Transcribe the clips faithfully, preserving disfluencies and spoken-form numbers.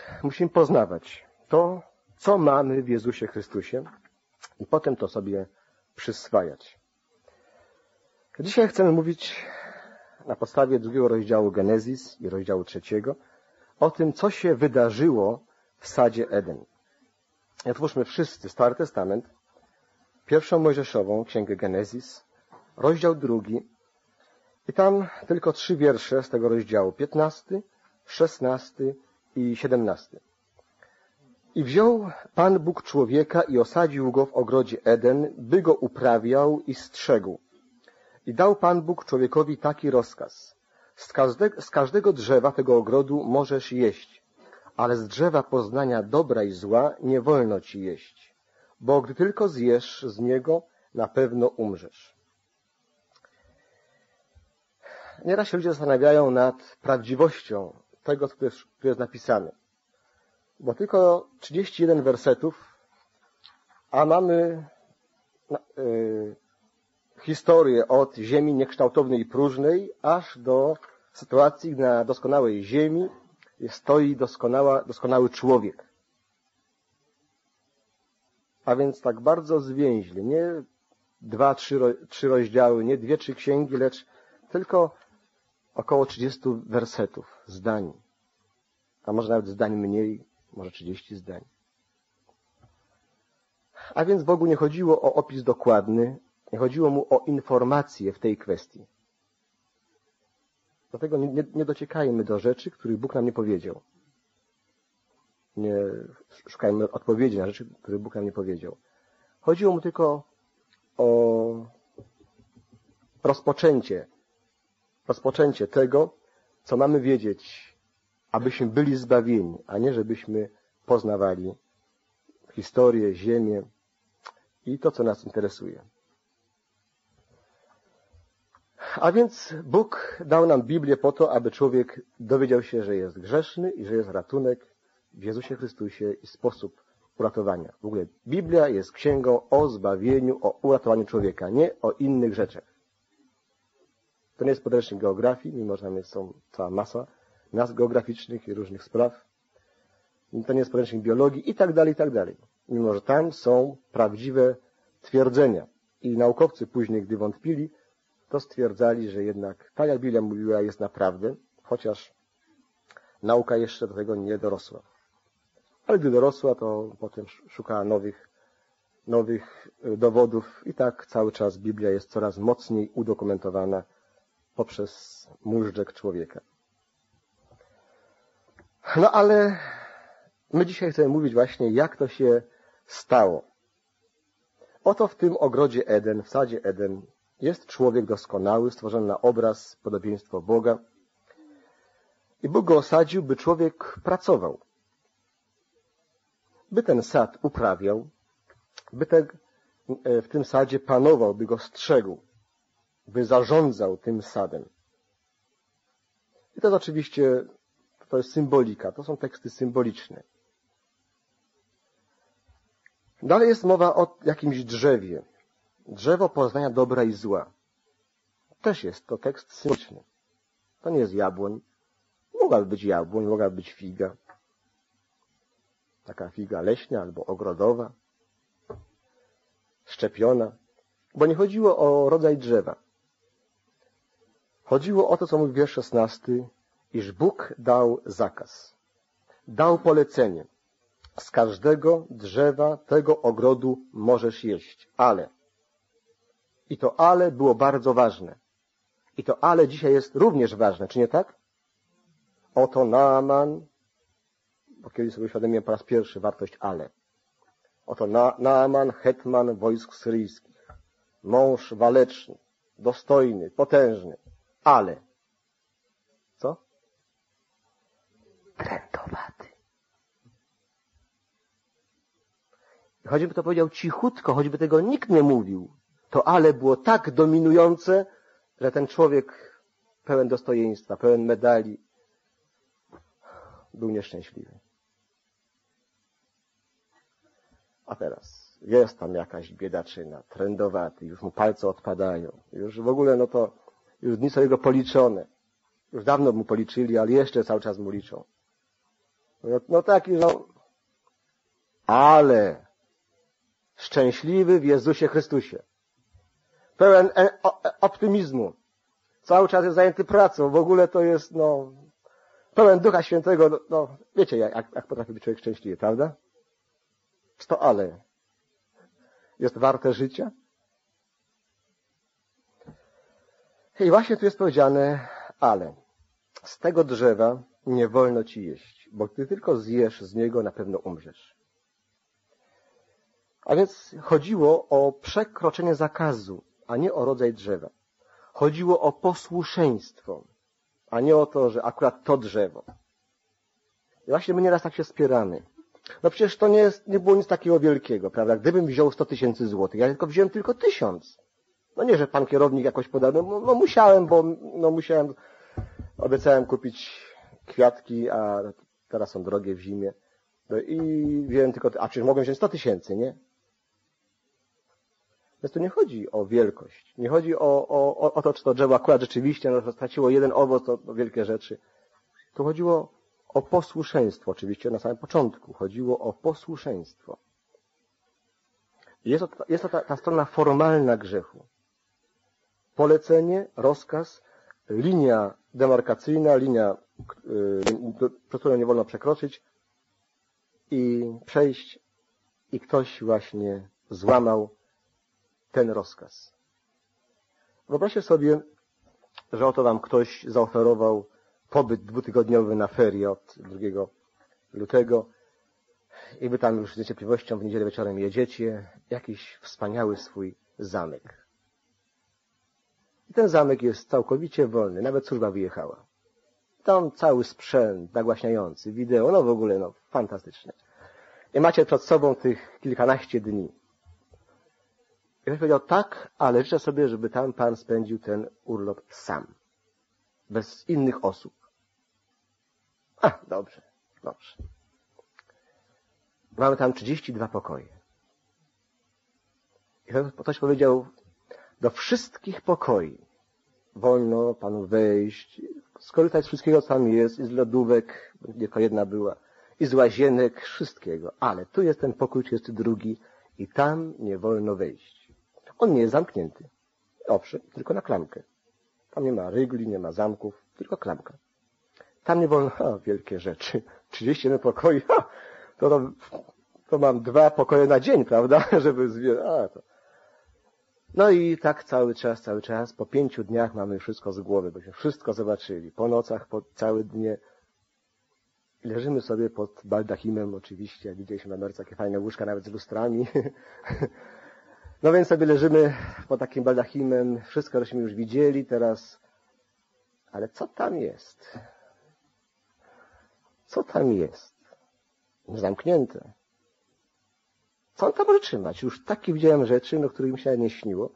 musimy poznawać to, co mamy w Jezusie Chrystusie i potem to sobie przyswajać. Dzisiaj chcemy mówić na podstawie drugiego rozdziału Genezis i rozdziału trzeciego o tym, co się wydarzyło w sadzie Eden. Otwórzmy wszyscy Stary Testament, pierwszą Mojżeszową, Księgę Genezis, rozdział drugi i tam tylko trzy wiersze z tego rozdziału, piętnasty, szesnasty i siedemnasty. I wziął Pan Bóg człowieka i osadził go w ogrodzie Eden, by go uprawiał i strzegł. I dał Pan Bóg człowiekowi taki rozkaz. Z każdego, z każdego drzewa tego ogrodu możesz jeść, ale z drzewa poznania dobra i zła nie wolno ci jeść, bo gdy tylko zjesz z niego, na pewno umrzesz. Nieraz się ludzie zastanawiają nad prawdziwością tego, co tu jest, tu jest napisane. Bo tylko trzydzieści jeden wersetów, a mamy yy, historię od ziemi niekształtownej i próżnej, aż do sytuacji, gdy na doskonałej ziemi stoi doskonała, doskonały człowiek. A więc tak bardzo zwięźle, nie dwa, trzy, trzy rozdziały, nie dwie, trzy księgi, lecz tylko około trzydziestu wersetów, zdań. A może nawet zdań mniej, może trzydzieści zdań. A więc Bogu nie chodziło o opis dokładny, nie chodziło Mu o informacje w tej kwestii. Dlatego nie, nie, nie dociekajmy do rzeczy, których Bóg nam nie powiedział. Nie szukajmy odpowiedzi na rzeczy, które Bóg nam nie powiedział. Chodziło Mu tylko o rozpoczęcie, rozpoczęcie tego, co mamy wiedzieć, abyśmy byli zbawieni, a nie żebyśmy poznawali historię, ziemię i to, co nas interesuje. A więc Bóg dał nam Biblię po to, aby człowiek dowiedział się, że jest grzeszny i że jest ratunek w Jezusie Chrystusie i sposób uratowania. W ogóle Biblia jest księgą o zbawieniu, o uratowaniu człowieka, nie o innych rzeczach. To nie jest podręcznik geografii, mimo że tam jest są cała masa nazw geograficznych i różnych spraw. To nie jest podręcznik biologii i tak dalej, i tak dalej. Mimo że tam są prawdziwe twierdzenia. I naukowcy później, gdy wątpili, to stwierdzali, że jednak tak jak Biblia mówiła, jest naprawdę, chociaż nauka jeszcze do tego nie dorosła. Ale gdy dorosła, to potem szukała nowych, nowych dowodów i tak cały czas Biblia jest coraz mocniej udokumentowana poprzez móżdżek człowieka. No ale my dzisiaj chcemy mówić właśnie, jak to się stało. Oto w tym ogrodzie Eden, w sadzie Eden, jest człowiek doskonały, stworzony na obraz, podobieństwo Boga. I Bóg go osadził, by człowiek pracował. By ten sad uprawiał, by te, w tym sadzie panował, by go strzegł, by zarządzał tym sadem. I to jest oczywiście, to jest symbolika, to są teksty symboliczne. Dalej jest mowa o jakimś drzewie. Drzewo poznania dobra i zła. Też jest to tekst symboliczny. To nie jest jabłoń. Mogłaby być jabłoń, mogłaby być figa. Taka figa leśna albo ogrodowa. Szczepiona. Bo nie chodziło o rodzaj drzewa. Chodziło o to, co mówi wiersz szesnasty, iż Bóg dał zakaz. Dał polecenie. Z każdego drzewa tego ogrodu możesz jeść, ale. I to ale było bardzo ważne. I to ale dzisiaj jest również ważne, czy nie tak? Oto Naaman, bo kiedyś sobie uświadomiłem po raz pierwszy wartość ale. Oto Na, Naaman, hetman wojsk syryjskich. Mąż waleczny, dostojny, potężny, ale. Co? Trętowaty. Choćby to powiedział cichutko, choćby tego nikt nie mówił, to ale było tak dominujące, że ten człowiek pełen dostojeństwa, pełen medali był nieszczęśliwy. A teraz jest tam jakaś biedaczyna, trędowaty, już mu palce odpadają, już w ogóle no to już dni są jego policzone. Już dawno mu policzyli, ale jeszcze cały czas mu liczą. No, no taki, no. Ale szczęśliwy w Jezusie Chrystusie. Pełen optymizmu. Cały czas jest zajęty pracą. W ogóle to jest, no, pełen Ducha Świętego. No, no wiecie, jak, jak potrafi być człowiek szczęśliwy, prawda? Czy to ale jest warte życia? I właśnie tu jest powiedziane, ale z tego drzewa nie wolno ci jeść, bo gdy tylko zjesz z niego, na pewno umrzesz. A więc chodziło o przekroczenie zakazu, a nie o rodzaj drzewa. Chodziło o posłuszeństwo, a nie o to, że akurat to drzewo. I właśnie my nieraz tak się spieramy. No przecież to nie, jest, nie było nic takiego wielkiego, prawda? Gdybym wziął sto tysięcy złotych, ja tylko wziąłem tylko tysiąc. No nie, że pan kierownik jakoś podał, no, no musiałem, bo no musiałem, obiecałem kupić kwiatki, a teraz są drogie w zimie. No i wziąłem tylko, a przecież mogłem wziąć sto tysięcy, nie? Więc tu nie chodzi o wielkość, nie chodzi o, o, o to, czy to drzewo akurat rzeczywiście no, straciło jeden owoc, to, to wielkie rzeczy. Tu chodziło o posłuszeństwo, oczywiście na samym początku. Chodziło o posłuszeństwo. I jest to, jest to ta, ta strona formalna grzechu. Polecenie, rozkaz, linia demarkacyjna, linia, yy, przez którą nie wolno przekroczyć i przejść, i ktoś właśnie złamał ten rozkaz. Wyobraźcie sobie, że oto wam ktoś zaoferował pobyt dwutygodniowy na ferie od drugiego lutego i wy tam już z niecierpliwością w niedzielę wieczorem jedziecie, jakiś wspaniały swój zamek. I ten zamek jest całkowicie wolny, nawet służba wyjechała. Tam cały sprzęt nagłaśniający, wideo, no w ogóle no fantastyczne. I macie przed sobą tych kilkanaście dni. I ktoś powiedział, tak, ale życzę sobie, żeby tam pan spędził ten urlop sam. Bez innych osób. A, dobrze, dobrze. Mamy tam trzydzieści dwa pokoje. I ktoś powiedział, do wszystkich pokoi wolno panu wejść, skorzystać z wszystkiego, co tam jest, i z lodówek, tylko jedna była, i z łazienek, wszystkiego. Ale tu jest ten pokój trzydziesty drugi i tam nie wolno wejść. On nie jest zamknięty. Owszem, tylko na klamkę. Tam nie ma rygli, nie ma zamków, tylko klamka. Tam nie wolno, ha, wielkie rzeczy. trzydzieści jeden pokoi, ha, to, to, to mam dwa pokoje na dzień, prawda, żeby zwie... A, to. No i tak cały czas, cały czas. Po pięciu dniach mamy wszystko z głowy, bośmy wszystko zobaczyli. Po nocach, po całe dnie. I leżymy sobie pod baldachimem, oczywiście. Widzieliśmy w Ameryce takie fajne łóżka, nawet z lustrami. No więc sobie leżymy pod takim baldachimem. Wszystko żeśmy już widzieli teraz. Ale co tam jest? Co tam jest? Zamknięte. Co on tam może trzymać? Już takie widziałem rzeczy, no, których mi się nie śniło.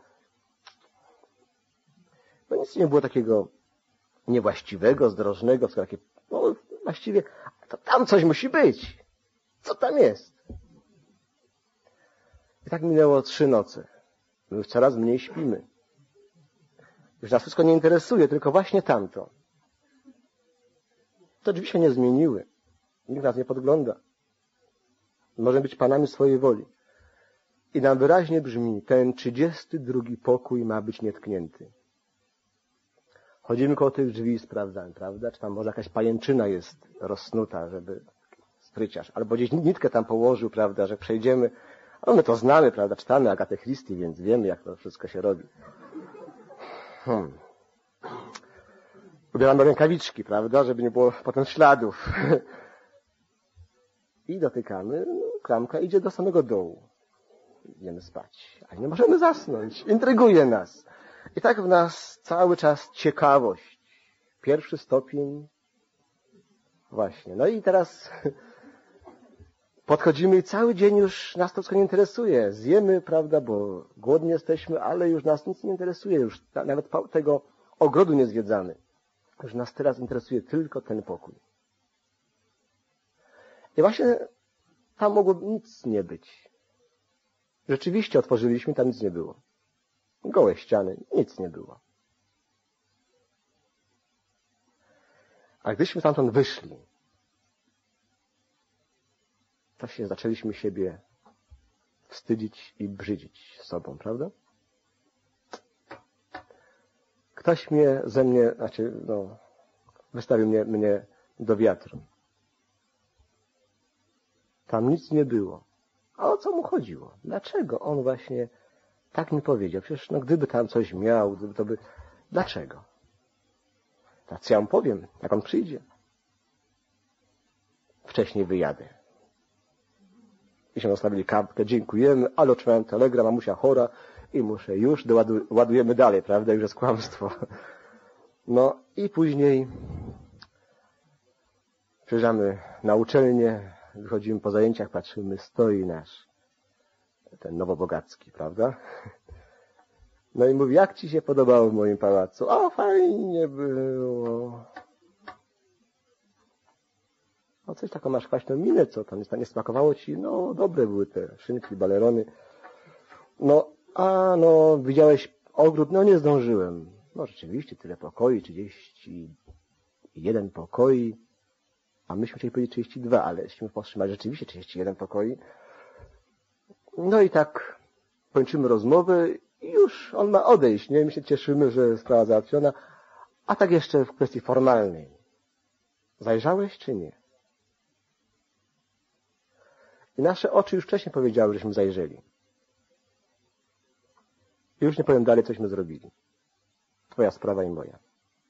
No nic nie było takiego niewłaściwego, zdrożnego, co takie, no właściwie, to tam coś musi być. Co tam jest? I tak minęło trzy noce. My już coraz mniej śpimy. Już nas wszystko nie interesuje, tylko właśnie tamto. To drzwi się nie zmieniły. Nikt nas nie podgląda. Możemy być panami swojej woli. I nam wyraźnie brzmi, ten trzydziesty drugi pokój ma być nietknięty. Chodzimy koło tych drzwi i sprawdzamy, prawda? Czy tam może jakaś pajęczyna jest rozsnuta, żeby spryciarz. Albo gdzieś nitkę tam położył, prawda, że przejdziemy. A my to znamy, prawda? Czytamy Agatę Christie, więc wiemy, jak to wszystko się robi. Hmm. Ubieramy rękawiczki, prawda? Żeby nie było potem śladów. I dotykamy, no, klamka idzie do samego dołu. Idziemy spać, ale nie możemy zasnąć. Intryguje nas. I tak w nas cały czas ciekawość. Pierwszy stopień. Właśnie. No i teraz podchodzimy i cały dzień już nas to wszystko nie interesuje. Zjemy, prawda, bo głodni jesteśmy, ale już nas nic nie interesuje. Już nawet tego ogrodu nie zwiedzamy. Już nas teraz interesuje tylko ten pokój. I właśnie tam mogło nic nie być. Rzeczywiście otworzyliśmy, tam nic nie było. Gołe ściany, nic nie było. A gdyśmy stamtąd wyszli, to się zaczęliśmy siebie wstydzić i brzydzić sobą, prawda? Ktoś mnie ze mnie, znaczy, no, wystawił mnie, mnie do wiatru. Tam nic nie było. A o co mu chodziło? Dlaczego on właśnie tak mi powiedział? Przecież no, gdyby tam coś miał, gdyby to by... Dlaczego? Tak, ja mu powiem, jak on przyjdzie. Wcześniej wyjadę. I się nastawili kartkę, dziękujemy, ale otrzymałem telegram, mamusia chora i muszę już, doładu, ładujemy dalej, prawda? Już jest kłamstwo. No i później przyjeżdżamy na uczelnię, wychodzimy po zajęciach, patrzymy, stoi nasz ten Nowobogacki, prawda? No i mówi, jak ci się podobało w moim pałacu? O, fajnie było. O, coś taką masz kwaśną minę, co tam nie smakowało ci? No, dobre były te szynki, balerony. No, a no, widziałeś ogród? No, nie zdążyłem. No, rzeczywiście, tyle pokoi, trzydzieści jeden pokoi. A myśmy chcieli powiedzieć trzydzieści dwa, ale jeśli powstrzymać rzeczywiście trzydzieści jeden pokoi. No i tak kończymy rozmowę i już on ma odejść, nie? My się cieszymy, że sprawa załatwiona. A tak jeszcze w kwestii formalnej. Zajrzałeś czy nie? I nasze oczy już wcześniej powiedziały, żeśmy zajrzeli. I już nie powiem dalej, cośmy zrobili. Twoja sprawa i moja.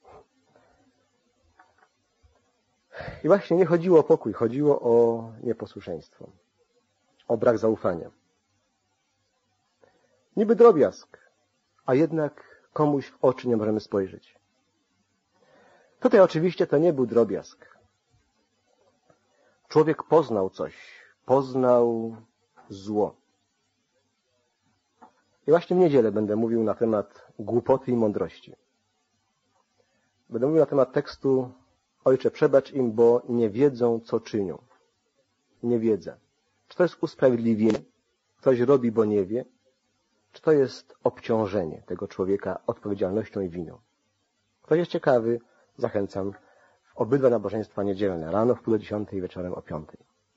I właśnie nie chodziło o pokój, chodziło o nieposłuszeństwo. O brak zaufania. Niby drobiazg, a jednak komuś w oczy nie możemy spojrzeć. Tutaj oczywiście to nie był drobiazg. Człowiek poznał coś, poznał zło. I właśnie w niedzielę będę mówił na temat głupoty i mądrości. Będę mówił na temat tekstu Ojcze, przebacz im, bo nie wiedzą, co czynią. Nie wiedzą. Czy to jest usprawiedliwienie? Ktoś robi, bo nie wie? Czy to jest obciążenie tego człowieka odpowiedzialnością i winą? Ktoś jest ciekawy, zachęcam w obydwa nabożeństwa niedzielne. Rano w pół do dziesiątej i wieczorem o piątej.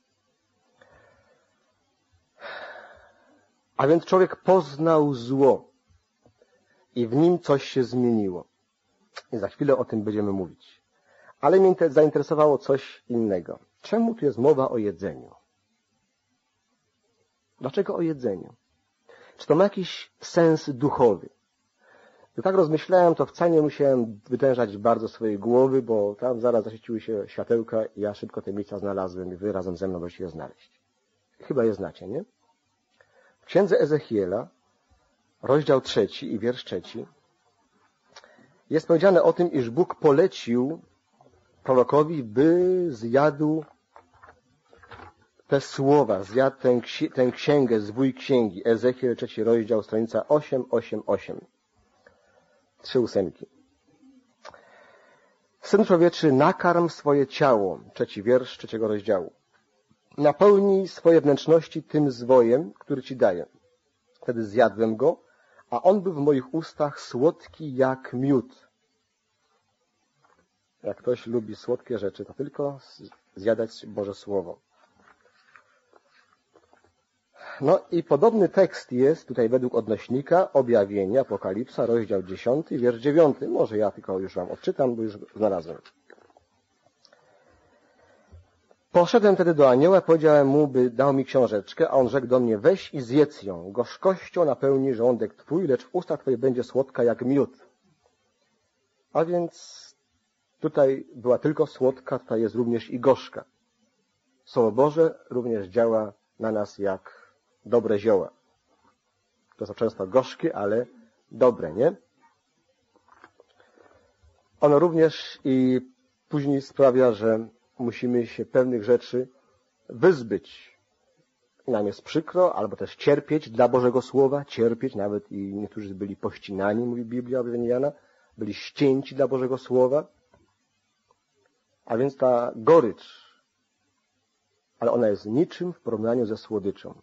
A więc człowiek poznał zło i w nim coś się zmieniło. I za chwilę o tym będziemy mówić. Ale mnie zainteresowało coś innego. Czemu tu jest mowa o jedzeniu? Dlaczego o jedzeniu? Czy to ma jakiś sens duchowy? Gdy tak rozmyślałem, to wcale nie musiałem wytężać bardzo swojej głowy, bo tam zaraz zaświeciły się światełka i ja szybko te miejsca znalazłem i wy razem ze mną możecie je znaleźć. Chyba je znacie, nie? W księdze Ezechiela, rozdział trzeci i wiersz trzeci, jest powiedziane o tym, iż Bóg polecił prorokowi, by zjadł te słowa, zjadł tę, tę księgę, zwój księgi. Ezechiel, trzeci rozdział, stranica osiem, osiem, osiem. Trzy ósemki. Syn człowieczy, nakarm swoje ciało. Trzeci wiersz trzeciego rozdziału. Napełnij swoje wnętrzności tym zwojem, który ci daję. Wtedy zjadłem go, a on był w moich ustach słodki jak miód. Jak ktoś lubi słodkie rzeczy, to tylko zjadać Boże Słowo. No i podobny tekst jest tutaj według odnośnika Objawienia, Apokalipsa, rozdział dziesiąty, wiersz dziewiąty. Może ja tylko już wam odczytam, bo już znalazłem. Poszedłem wtedy do anioła, powiedziałem mu, by dał mi książeczkę, a on rzekł do mnie, weź i zjedz ją, gorzkością napełni żołądek twój, lecz w ustach twoich będzie słodka jak miód. A więc tutaj była tylko słodka, tutaj jest również i gorzka. Słowo Boże również działa na nas jak dobre zioła. To są często gorzkie, ale dobre, nie? Ono również i później sprawia, że musimy się pewnych rzeczy wyzbyć. I nam jest przykro, albo też cierpieć dla Bożego Słowa, cierpieć, nawet i niektórzy byli pościnani, mówi Biblia, objawienie Jana, byli ścięci dla Bożego Słowa. A więc ta gorycz, ale ona jest niczym w porównaniu ze słodyczą.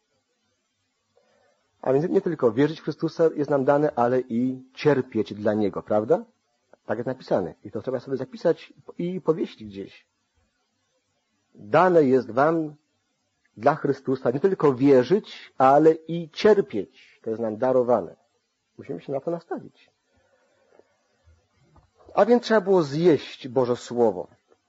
A więc nie tylko wierzyć w Chrystusa jest nam dane, ale i cierpieć dla Niego, prawda? Tak jest napisane. I to trzeba sobie zapisać i powieścić gdzieś. Dane jest wam dla Chrystusa nie tylko wierzyć, ale i cierpieć. To jest nam darowane. Musimy się na to nastawić. A więc trzeba było zjeść Boże Słowo.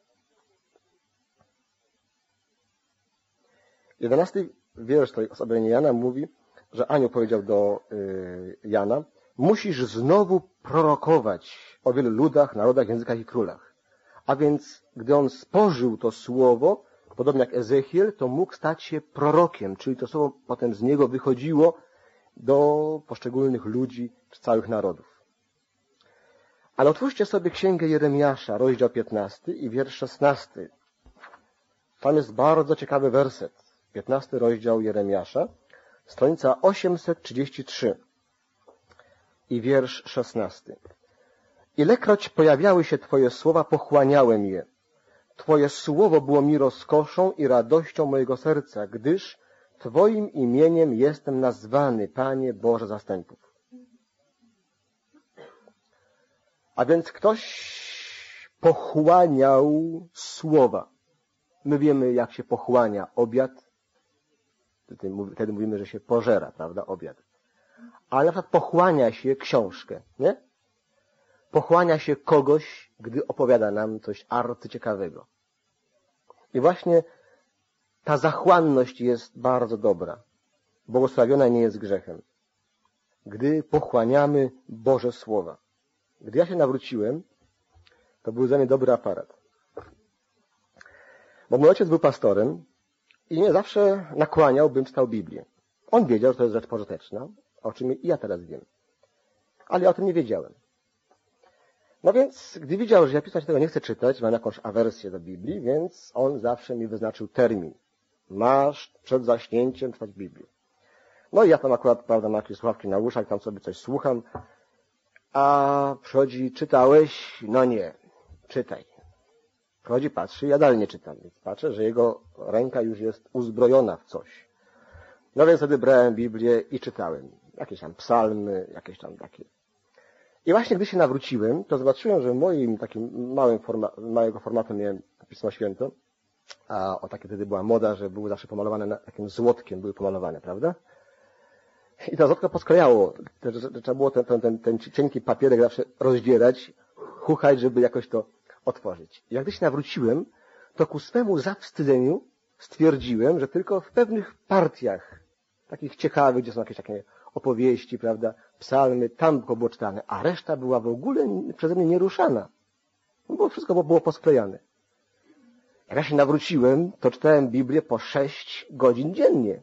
Jedenasty wiersz tej osoby Jana mówi, że anioł powiedział do y, Jana: musisz znowu prorokować o wielu ludach, narodach, językach i królach. A więc, gdy on spożył to słowo, podobnie jak Ezechiel, to mógł stać się prorokiem, czyli to słowo potem z niego wychodziło do poszczególnych ludzi czy całych narodów. Ale otwórzcie sobie Księgę Jeremiasza, rozdział piętnasty i wiersz szesnasty. Tam jest bardzo ciekawy werset. piętnasty rozdział Jeremiasza, stronica osiemset trzydzieści trzy i wiersz szesnasty. Ilekroć pojawiały się Twoje słowa, pochłaniałem je. Twoje słowo było mi rozkoszą i radością mojego serca, gdyż Twoim imieniem jestem nazwany, Panie Boże zastępów. A więc ktoś pochłaniał słowa. My wiemy, jak się pochłania obiad. Wtedy mówimy, że się pożera, prawda, obiad. Ale na przykład pochłania się książkę, nie? Pochłania się kogoś, gdy opowiada nam coś arcyciekawego. I właśnie ta zachłanność jest bardzo dobra. Błogosławiona nie jest grzechem. Gdy pochłaniamy Boże Słowa. Gdy ja się nawróciłem, to był za mnie dobry aparat. Bo mój ojciec był pastorem i mnie zawsze nakłaniał, bym czytał Biblię. On wiedział, że to jest rzecz pożyteczna, o czym i ja teraz wiem. Ale ja o tym nie wiedziałem. No więc, gdy widział, że ja pisać tego nie chcę czytać, mam jakąś awersję do Biblii, więc on zawsze mi wyznaczył termin. Masz przed zaśnięciem czytać Biblię. No i ja tam akurat, prawda, mam jakieś słuchawki na uszach, tam sobie coś słucham, a przychodzi, czytałeś? No nie, czytaj. Przychodzi, patrzy, ja dalej nie czytam, więc patrzę, że jego ręka już jest uzbrojona w coś. No więc wtedy brałem Biblię i czytałem. Jakieś tam psalmy, jakieś tam takie. I właśnie gdy się nawróciłem, to zobaczyłem, że moim takim małym forma, małego formatu miałem Pismo Święte, a o takie wtedy była moda, że były zawsze pomalowane na, takim złotkiem, były pomalowane, prawda? I to złotko posklejało. Trzeba było ten, ten, ten, ten cienki papierek zawsze rozdzierać, chuchać, żeby jakoś to otworzyć. I jak gdy się nawróciłem, to ku swemu zawstydzeniu stwierdziłem, że tylko w pewnych partiach, takich ciekawych, gdzie są jakieś takie opowieści, prawda, psalmy, tam było czytane, a reszta była w ogóle przeze mnie nieruszana. Bo wszystko było posklejane. Jak ja się nawróciłem, to czytałem Biblię po sześć godzin dziennie.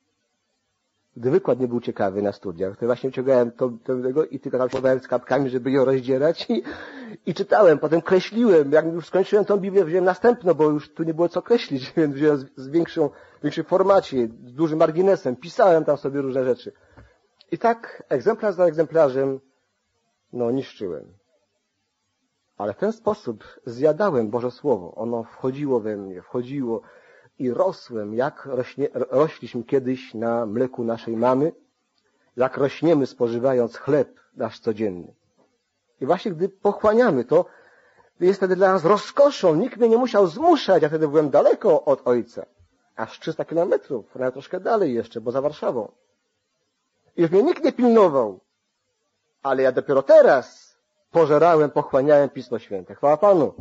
Gdy wykład nie był ciekawy na studiach, to właśnie wyciągałem to, to, tego i tylko tam się z kapkami, żeby ją rozdzierać i, i czytałem. Potem kreśliłem. Jak już skończyłem tą Biblię, wziąłem następną, bo już tu nie było co kreślić, więc wziąłem z, z większą, większym formacie, z dużym marginesem. Pisałem tam sobie różne rzeczy. I tak egzemplarz za egzemplarzem, no, niszczyłem. Ale w ten sposób zjadałem Boże Słowo. Ono wchodziło we mnie, wchodziło i rosłem, jak rośnie, rośliśmy kiedyś na mleku naszej mamy, jak rośniemy spożywając chleb nasz codzienny. I właśnie gdy pochłaniamy to, jest wtedy dla nas rozkoszą. Nikt mnie nie musiał zmuszać, ja wtedy byłem daleko od Ojca. Aż trzysta kilometrów, nawet troszkę dalej jeszcze, bo za Warszawą. I już mnie nikt nie pilnował. Ale ja dopiero teraz pożerałem, pochłaniałem Pismo Święte. Chwała Panu.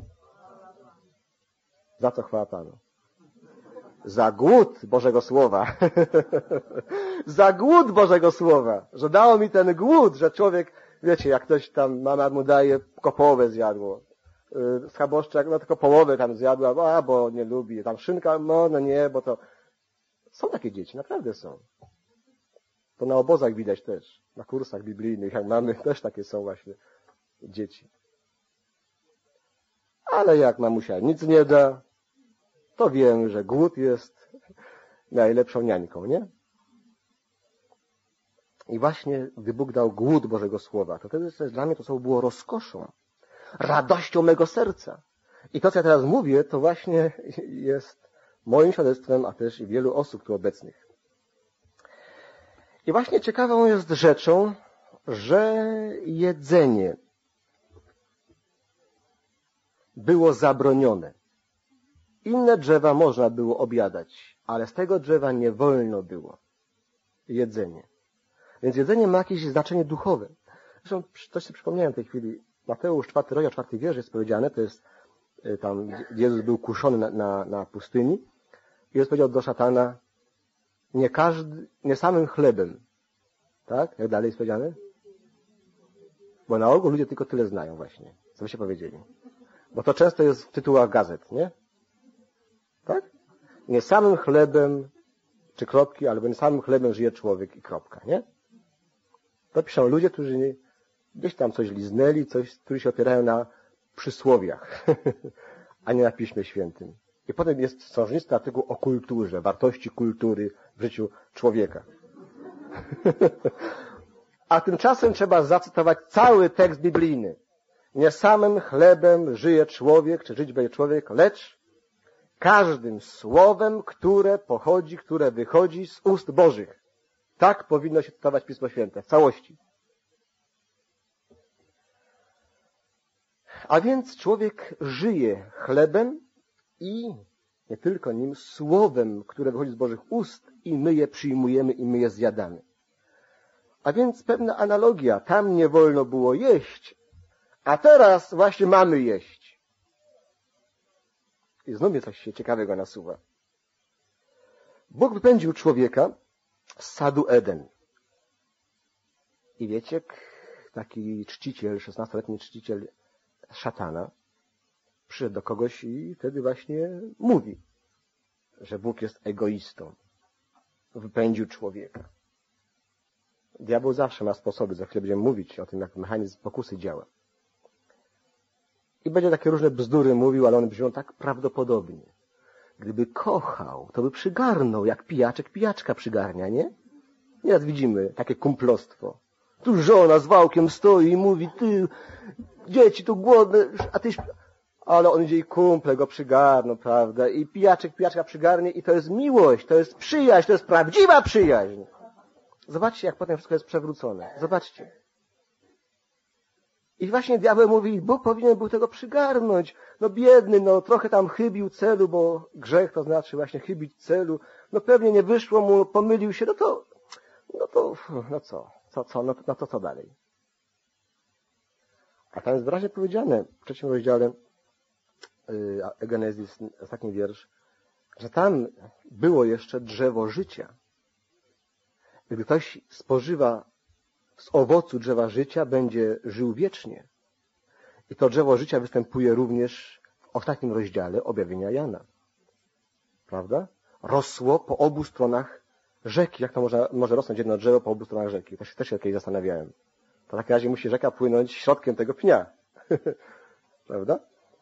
Za co chwała Panu? Za głód Bożego Słowa. Za głód Bożego Słowa. Że dało mi ten głód, że człowiek, wiecie, jak ktoś tam, mama mu daje, tylko połowę zjadło. Schaboszczak, no tylko połowę tam zjadła, a bo nie lubi. Tam szynka, no, no nie, bo to... Są takie dzieci, naprawdę są. To na obozach widać też. Na kursach biblijnych, jak mamy, też takie są właśnie dzieci. Ale jak mamusia nic nie da, to wiem, że głód jest najlepszą niańką, nie? I właśnie, gdy Bóg dał głód Bożego Słowa, to wtedy też dla mnie to słowo było rozkoszą, radością mego serca. I to, co ja teraz mówię, to właśnie jest moim świadectwem, a też i wielu osób tu obecnych. I właśnie ciekawą jest rzeczą, że jedzenie było zabronione. Inne drzewa można było objadać, ale z tego drzewa nie wolno było jedzenie. Więc jedzenie ma jakieś znaczenie duchowe. Zresztą coś sobie przypomniałem w tej chwili. Mateusz czwarty rozdział, czwarty wiersz jest powiedziane, to jest tam, Jezus był kuszony na, na, na pustyni i Jezus powiedział do szatana, nie każdy, nie samym chlebem. Tak? Jak dalej jest powiedziane? Bo na ogół ludzie tylko tyle znają właśnie, co byście powiedzieli. Bo to często jest w tytułach gazet, nie? Tak? Nie samym chlebem, czy kropki, albo nie samym chlebem żyje człowiek i kropka, nie? To piszą ludzie, którzy nie, gdzieś tam coś liznęli, coś, którzy się opierają na przysłowiach, a nie na Piśmie Świętym. I potem jest sążnisty artykuł o kulturze, wartości kultury w życiu człowieka. A tymczasem trzeba zacytować cały tekst biblijny. Nie samym chlebem żyje człowiek, czy żyć będzie człowiek, lecz każdym słowem, które pochodzi, które wychodzi z ust Bożych. Tak powinno się cytować Pismo Święte w całości. A więc człowiek żyje chlebem i nie tylko nim, słowem, które wychodzi z Bożych ust i my je przyjmujemy i my je zjadamy. A więc pewna analogia. Tam nie wolno było jeść, a teraz właśnie mamy jeść. I znów mnie coś się ciekawego nasuwa. Bóg wypędził człowieka z sadu Eden. I wiecie, taki czciciel, szesnastoletni czciciel szatana przyszedł do kogoś i wtedy właśnie mówi, że Bóg jest egoistą. Wypędził człowieka. Diabeł zawsze ma sposoby, za chwilę będziemy mówić o tym, jak mechanizm pokusy działa. I będzie takie różne bzdury mówił, ale one brzmią tak prawdopodobnie. Gdyby kochał, to by przygarnął, jak pijaczek pijaczka przygarnia, nie? Nieraz widzimy takie kumplostwo. Tu żona z wałkiem stoi i mówi, ty, dzieci tu głodne, a ty... Ale on idzie i kumple go przygarną, prawda? I pijaczek pijaczka przygarnie i to jest miłość, to jest przyjaźń, to jest prawdziwa przyjaźń. Zobaczcie, jak potem wszystko jest przewrócone. Zobaczcie. I właśnie diabeł mówi, Bóg powinien był tego przygarnąć. No biedny, no trochę tam chybił celu, bo grzech to znaczy właśnie chybić celu. No pewnie nie wyszło mu, pomylił się, no to, no to, no co, co, co, no, no to co dalej? A tam jest wyraźnie powiedziane w trzecim rozdziale yy, Genezis, ostatni wiersz, że tam było jeszcze drzewo życia. Gdy ktoś spożywa z owocu drzewa życia, będzie żył wiecznie. I to drzewo życia występuje również w ostatnim rozdziale objawienia Jana. Prawda? Rosło po obu stronach rzeki. Jak to może, może rosnąć jedno drzewo po obu stronach rzeki? Też, też się kiedyś zastanawiałem. To w takim razie musi rzeka płynąć środkiem tego pnia. Prawda?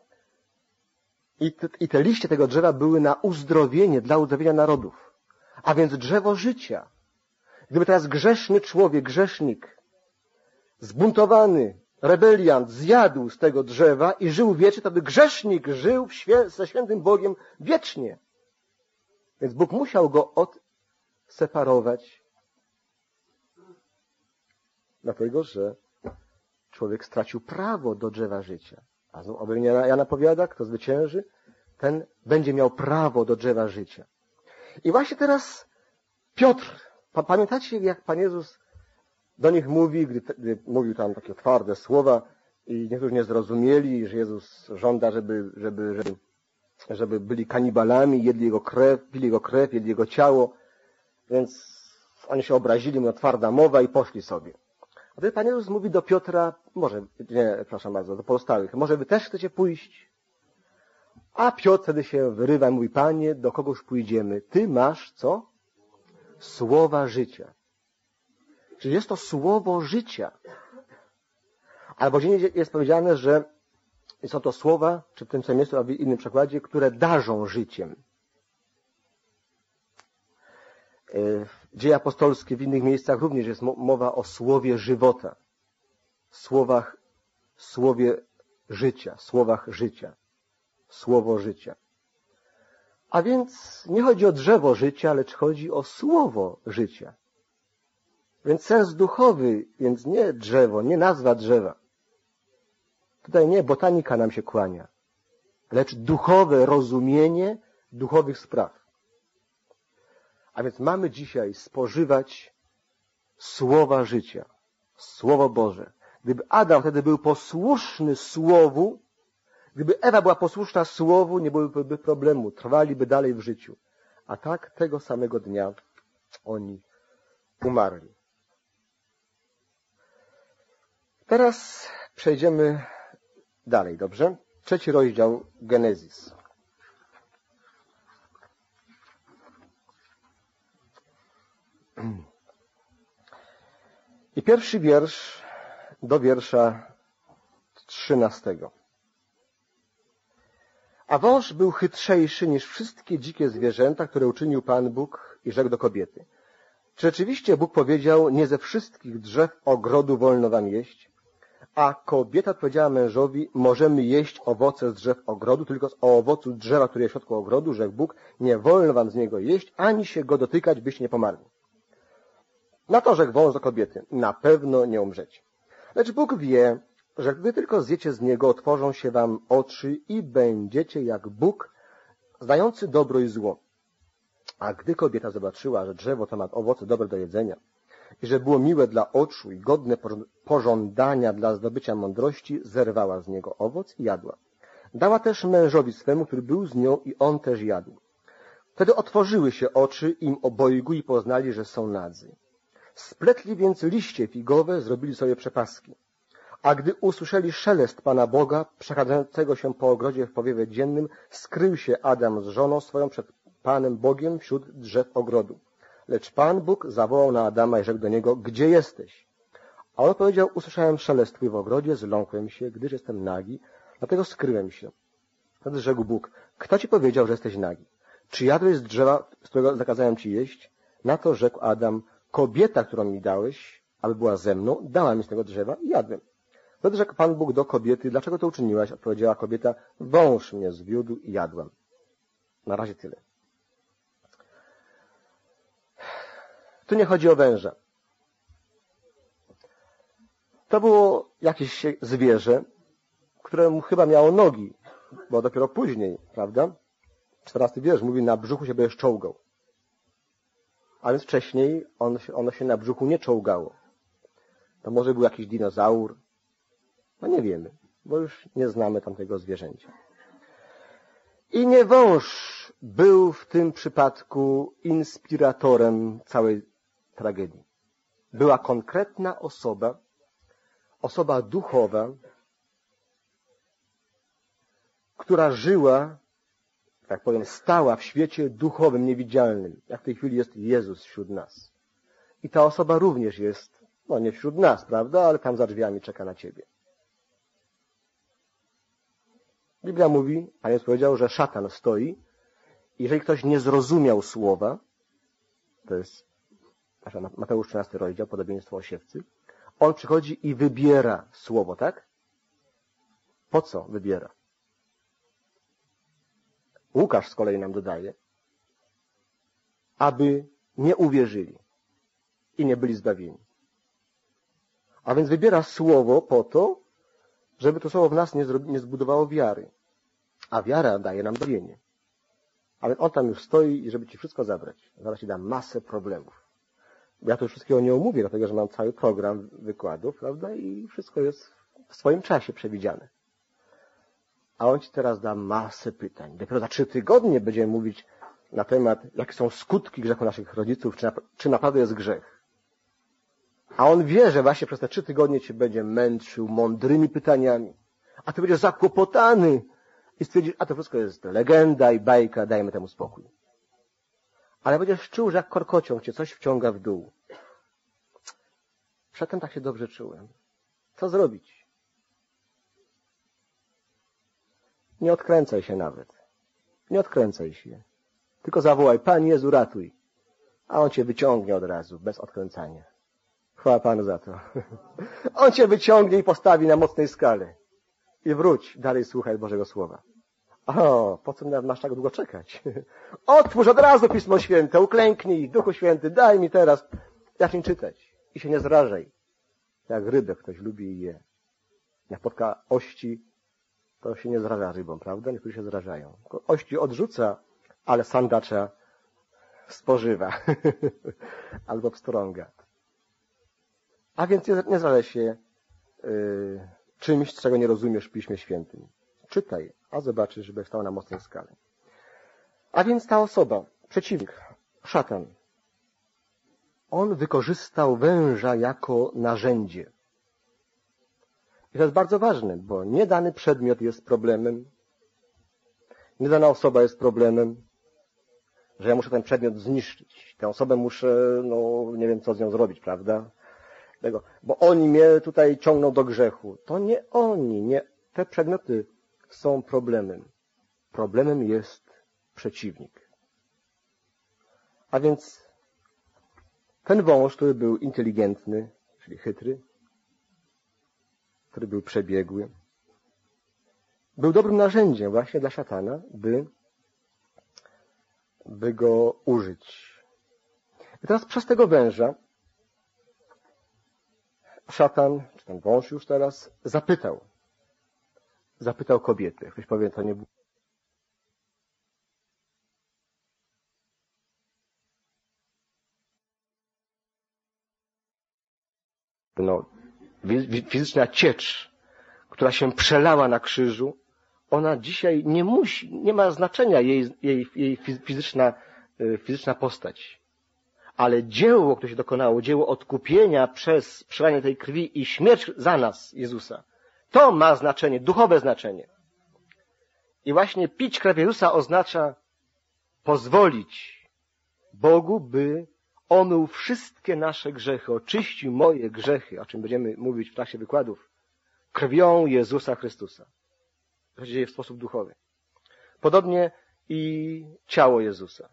I te, I te liście tego drzewa były na uzdrowienie, dla uzdrowienia narodów. A więc drzewo życia. Gdyby teraz grzeszny człowiek, grzesznik, zbuntowany, rebeliant zjadł z tego drzewa i żył wiecznie, to by grzesznik żył w świę- ze świętym Bogiem wiecznie. Więc Bóg musiał go odseparować, dlatego że człowiek stracił prawo do drzewa życia. A znów objawienie Jana powiada, kto zwycięży, ten będzie miał prawo do drzewa życia. I właśnie teraz Piotr, pamiętacie, jak Pan Jezus do nich mówi, gdy, gdy mówił tam takie twarde słowa i niektórzy nie zrozumieli, że Jezus żąda, żeby, żeby, żeby, żeby byli kanibalami, jedli Jego krew, pili Jego krew, jedli Jego ciało, więc oni się obrazili, mówią twarda mowa i poszli sobie. A wtedy Pan Jezus mówi do Piotra, może, nie, przepraszam bardzo, do pozostałych, może wy też chcecie pójść? A Piotr wtedy się wyrywa i mówi, Panie, do kogoż pójdziemy? Ty masz co? Słowa życia. Czyli jest to słowo życia. Albo gdzie jest powiedziane, że są to słowa, czy w tym samym miejscu, a w innym przekładzie, które darzą życiem. Dzieje apostolskie w innych miejscach również jest mowa o słowie żywota. Słowach, słowie życia, słowach życia. Słowo życia. A więc nie chodzi o drzewo życia, lecz chodzi o słowo życia. Więc sens duchowy, więc nie drzewo, nie nazwa drzewa. Tutaj nie botanika nam się kłania, lecz duchowe rozumienie duchowych spraw. A więc mamy dzisiaj spożywać słowa życia, Słowo Boże. Gdyby Adam wtedy był posłuszny Słowu, gdyby Ewa była posłuszna Słowu, nie byłoby problemu, trwaliby dalej w życiu. A tak tego samego dnia oni umarli. Teraz przejdziemy dalej, dobrze? Trzeci rozdział Genezis. I pierwszy wiersz do wiersza trzynastego. A wąż był chytrzejszy niż wszystkie dzikie zwierzęta, które uczynił Pan Bóg i rzekł do kobiety. Czy rzeczywiście Bóg powiedział, nie ze wszystkich drzew ogrodu wolno wam jeść? A kobieta odpowiedziała mężowi, możemy jeść owoce z drzew ogrodu, tylko z owocu drzewa, które jest w środku ogrodu, rzekł Bóg, nie wolno wam z niego jeść, ani się go dotykać, byście nie pomarli. Na to rzekł wąż do kobiety, na pewno nie umrzecie. Lecz Bóg wie, że gdy tylko zjecie z niego, otworzą się wam oczy i będziecie jak Bóg, znający dobro i zło. A gdy kobieta zobaczyła, że drzewo to ma owoce dobre do jedzenia i że było miłe dla oczu i godne pożądania dla zdobycia mądrości, zerwała z niego owoc i jadła. Dała też mężowi swemu, który był z nią, i on też jadł. Wtedy otworzyły się oczy im obojgu i poznali, że są nadzy. Spletli więc liście figowe, zrobili sobie przepaski. A gdy usłyszeli szelest Pana Boga, przechadzającego się po ogrodzie w powiewie dziennym, skrył się Adam z żoną swoją przed Panem Bogiem wśród drzew ogrodu. Lecz Pan Bóg zawołał na Adama i rzekł do niego, gdzie jesteś? A on powiedział, usłyszałem szelest twój w ogrodzie, zląkłem się, gdyż jestem nagi, dlatego skryłem się. Wtedy rzekł Bóg, kto ci powiedział, że jesteś nagi? Czy jadłeś z drzewa, z którego zakazałem ci jeść? Na to rzekł Adam, kobieta, którą mi dałeś, aby była ze mną, dała mi z tego drzewa i jadłem. Wtedy rzekł Pan Bóg do kobiety, dlaczego to uczyniłaś? Odpowiedziała kobieta, wąż mnie zwiódł i jadłam. Na razie tyle. Tu nie chodzi o węża. To było jakieś zwierzę, które chyba miało nogi, bo dopiero później, prawda? czternasty wiersz mówi, na brzuchu się będziesz czołgał. A więc wcześniej on, ono się na brzuchu nie czołgało. To może był jakiś dinozaur. No nie wiemy, bo już nie znamy tamtego zwierzęcia. I nie wąż był w tym przypadku inspiratorem całej tragedii. Była konkretna osoba, osoba duchowa, która żyła, tak powiem, stała w świecie duchowym, niewidzialnym, jak w tej chwili jest Jezus wśród nas. I ta osoba również jest, no nie wśród nas, prawda, ale tam za drzwiami czeka na ciebie. Biblia mówi, Pan Jezus powiedział, że szatan stoi. Jeżeli ktoś nie zrozumiał słowa, to jest Mateusz trzynasty rozdział, podobieństwo o siewcy, on przychodzi i wybiera słowo, tak? Po co wybiera? Łukasz z kolei nam dodaje, aby nie uwierzyli i nie byli zbawieni. A więc wybiera słowo po to, żeby to słowo w nas nie, nie zbudowało wiary. A wiara daje nam zbawienie. Ale on tam już stoi i żeby ci wszystko zabrać. Zaraz ci da masę problemów. Ja to już wszystkiego nie omówię, dlatego że mam cały program wykładów, prawda? I wszystko jest w swoim czasie przewidziane. A on ci teraz da masę pytań. Dopiero za trzy tygodnie będziemy mówić na temat, jakie są skutki grzechu naszych rodziców, czy, na, czy naprawdę jest grzech. A on wie, że właśnie przez te trzy tygodnie cię będzie męczył mądrymi pytaniami. A ty będziesz zakłopotany i stwierdzisz, a to wszystko jest legenda i bajka, dajmy temu spokój. Ale będziesz czuł, że jak korkociąg cię coś wciąga w dół. Przedtem tak się dobrze czułem. Co zrobić? Nie odkręcaj się nawet. Nie odkręcaj się. Tylko zawołaj, Panie Jezu, ratuj. A On cię wyciągnie od razu, bez odkręcania. Chwała Panu za to. On cię wyciągnie i postawi na mocnej skale. I wróć, dalej słuchaj Bożego Słowa. O, po co masz tak długo czekać? Otwórz od razu Pismo Święte, uklęknij, Duchu Święty, daj mi teraz. Zacznij czytać. I się nie zrażaj. Jak rybę ktoś lubi i je. Jak spotka ości, to się nie zraża rybą, prawda? Niektórzy się zrażają. Ości odrzuca, ale sandacza spożywa albo pstrąga. A więc nie zależy się y, czymś, czego nie rozumiesz w Piśmie Świętym. Czytaj, a zobaczysz, żeby stał na mocnej skale. A więc ta osoba, przeciwnik, szatan, on wykorzystał węża jako narzędzie. I to jest bardzo ważne, bo nie dany przedmiot jest problemem, nie dana osoba jest problemem, że ja muszę ten przedmiot zniszczyć. Tę osobę muszę, no nie wiem co z nią zrobić, prawda? Tego, bo oni mnie tutaj ciągną do grzechu. To nie oni, nie. Te przedmioty są problemem. Problemem jest przeciwnik. A więc ten wąż, który był inteligentny, czyli chytry, który był przebiegły, był dobrym narzędziem właśnie dla szatana, by, by go użyć. I teraz przez tego węża szatan, czy ten wąż już teraz, zapytał. Zapytał kobiety. Ktoś powie, to nie było. No, fizyczna ciecz, która się przelała na krzyżu, ona dzisiaj nie musi, nie ma znaczenia jej, jej, jej fizyczna, fizyczna postać. Ale dzieło, które się dokonało, dzieło odkupienia przez przelanie tej krwi i śmierć za nas, Jezusa, to ma znaczenie, duchowe znaczenie. I właśnie pić krew Jezusa oznacza pozwolić Bogu, by omył wszystkie nasze grzechy, oczyścił moje grzechy, o czym będziemy mówić w trakcie wykładów, krwią Jezusa Chrystusa. To się dzieje w sposób duchowy. Podobnie i ciało Jezusa.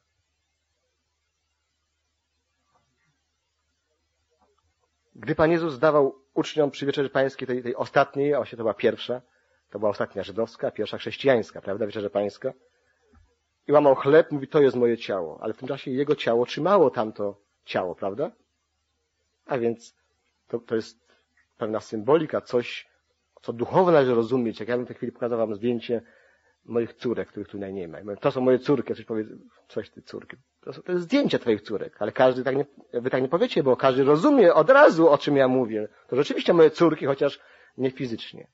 Gdy Pan Jezus dawał uczniom przy Wieczerzy Pańskiej, tej, tej ostatniej, a właśnie to była pierwsza, to była ostatnia żydowska, pierwsza chrześcijańska, prawda, Wieczerza Pańska, i łamał chleb, mówi, to jest moje ciało, ale w tym czasie jego ciało trzymało tamto ciało, prawda? A więc to, to jest pewna symbolika, coś, co duchowo należy rozumieć. Jak ja bym w tej chwili pokazał wam zdjęcie moich córek, których tutaj nie ma. To są moje córki, coś powie, coś ty córki. To, są, to jest zdjęcie twoich córek, ale każdy tak nie, wy tak nie powiecie, bo każdy rozumie od razu, o czym ja mówię. To rzeczywiście moje córki, chociaż nie fizycznie.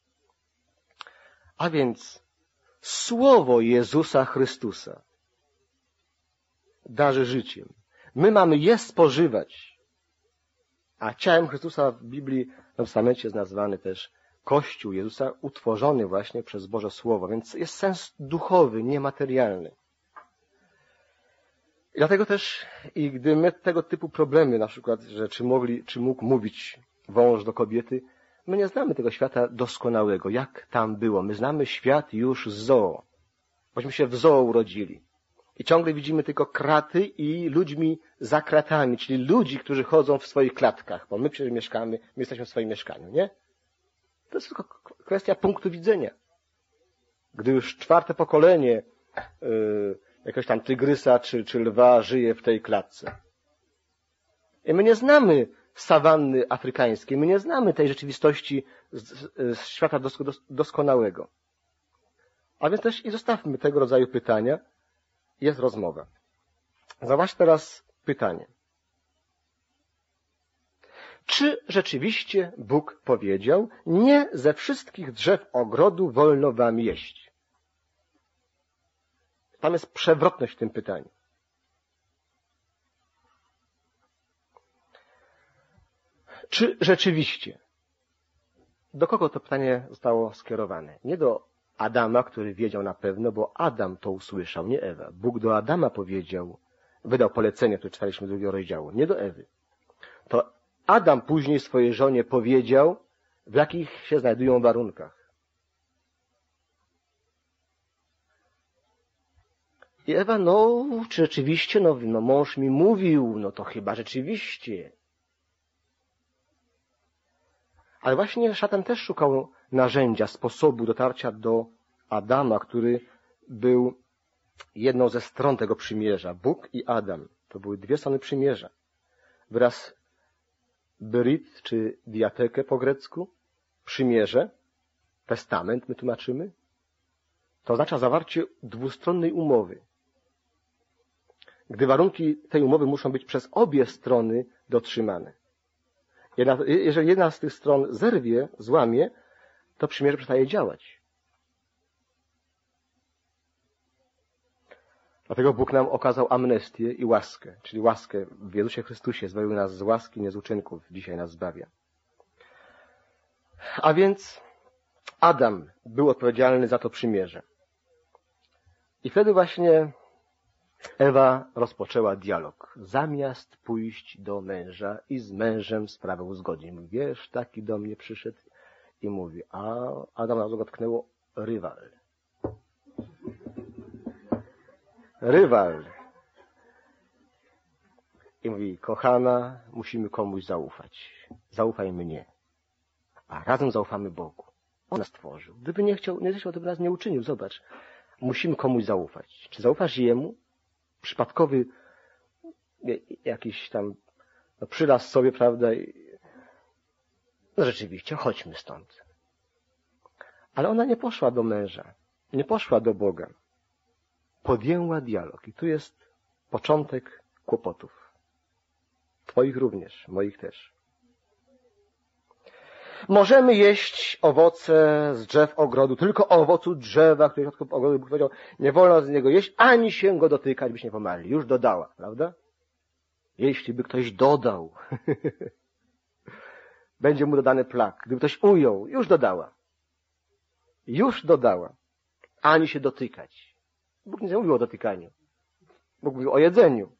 A więc Słowo Jezusa Chrystusa darzy życiem. My mamy je spożywać. A ciałem Chrystusa w Biblii, w Nowym Testamencie jest nazwany też Kościół Jezusa, utworzony właśnie przez Boże Słowo. Więc jest sens duchowy, niematerialny. I dlatego też, i gdy my tego typu problemy, na przykład, że czy, mogli, czy mógł mówić wąż do kobiety, my nie znamy tego świata doskonałego, jak tam było. My znamy świat już z zoo. Bośmy się w zoo urodzili. I ciągle widzimy tylko kraty i ludźmi za kratami, czyli ludzi, którzy chodzą w swoich klatkach, bo my przecież mieszkamy, my jesteśmy w swoim mieszkaniu, nie? To jest tylko kwestia punktu widzenia. Gdy już czwarte pokolenie yy, jakiegoś tam tygrysa czy, czy lwa żyje w tej klatce. I my nie znamy sawanny afrykańskiej, my nie znamy tej rzeczywistości z, z, z świata dos, dos, doskonałego. A więc też i zostawmy tego rodzaju pytania. Jest rozmowa. Zobacz teraz pytanie. Czy rzeczywiście Bóg powiedział, nie ze wszystkich drzew ogrodu wolno wam jeść? Tam jest przewrotność w tym pytaniu. Czy rzeczywiście? Do kogo to pytanie zostało skierowane? Nie do Adama, który wiedział na pewno, bo Adam to usłyszał, nie Ewa. Bóg do Adama powiedział, wydał polecenie, które czytaliśmy z drugiego rozdziału, nie do Ewy. To Adam później swojej żonie powiedział, w jakich się znajdują warunkach. I Ewa, no, czy rzeczywiście, no, no mąż mi mówił, no to chyba rzeczywiście. Ale właśnie szatan też szukał narzędzia, sposobu dotarcia do Adama, który był jedną ze stron tego przymierza. Bóg i Adam. To były dwie strony przymierza. Wyraz berit, czy diatekę po grecku, przymierze, testament my tłumaczymy, to oznacza zawarcie dwustronnej umowy. gdy warunki tej umowy muszą być przez obie strony dotrzymane. Jeżeli jedna z tych stron zerwie, złamie, to przymierze przestaje działać. Dlatego Bóg nam okazał amnestię i łaskę, czyli łaskę w Jezusie Chrystusie. Zbawił nas z łaski, nie z uczynków. Dzisiaj nas zbawia. A więc Adam był odpowiedzialny za to przymierze. I wtedy właśnie Ewa rozpoczęła dialog. Zamiast pójść do męża i z mężem sprawę uzgodnić. Mówi, wiesz, taki do mnie przyszedł i mówi, a Adam na go tknęło rywal. Rywal. I mówi, kochana, musimy komuś zaufać. Zaufaj mnie. A razem zaufamy Bogu. On nas stworzył. Gdyby nie chciał, nie chciał, to by nas nie uczynił. Zobacz. Musimy komuś zaufać. Czy zaufasz Jemu? Przypadkowy jakiś tam no, przylas sobie, prawda? I, no rzeczywiście, chodźmy stąd. Ale ona nie poszła do męża. Nie poszła do Boga. Podjęła dialog. I tu jest początek kłopotów. Twoich również, moich też. Możemy jeść owoce z drzew ogrodu, tylko owocu drzewa, który w środku ogrodu Bóg powiedział, nie wolno z niego jeść, ani się go dotykać, byś nie pomarli. Już dodała, prawda? Jeśli by ktoś dodał, będzie mu dodany plag. Gdyby ktoś ujął, już dodała. Już dodała. Ani się dotykać. Bóg nie mówił o dotykaniu. Bóg mówił o jedzeniu.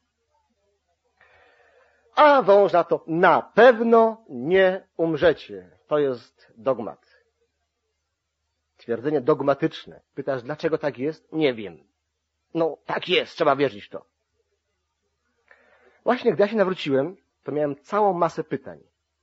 A wąż na to, na pewno nie umrzecie. To jest dogmat. Twierdzenie dogmatyczne. Pytasz, dlaczego tak jest? Nie wiem. No, tak jest, trzeba wierzyć w to. Właśnie gdy ja się nawróciłem, to miałem całą masę pytań.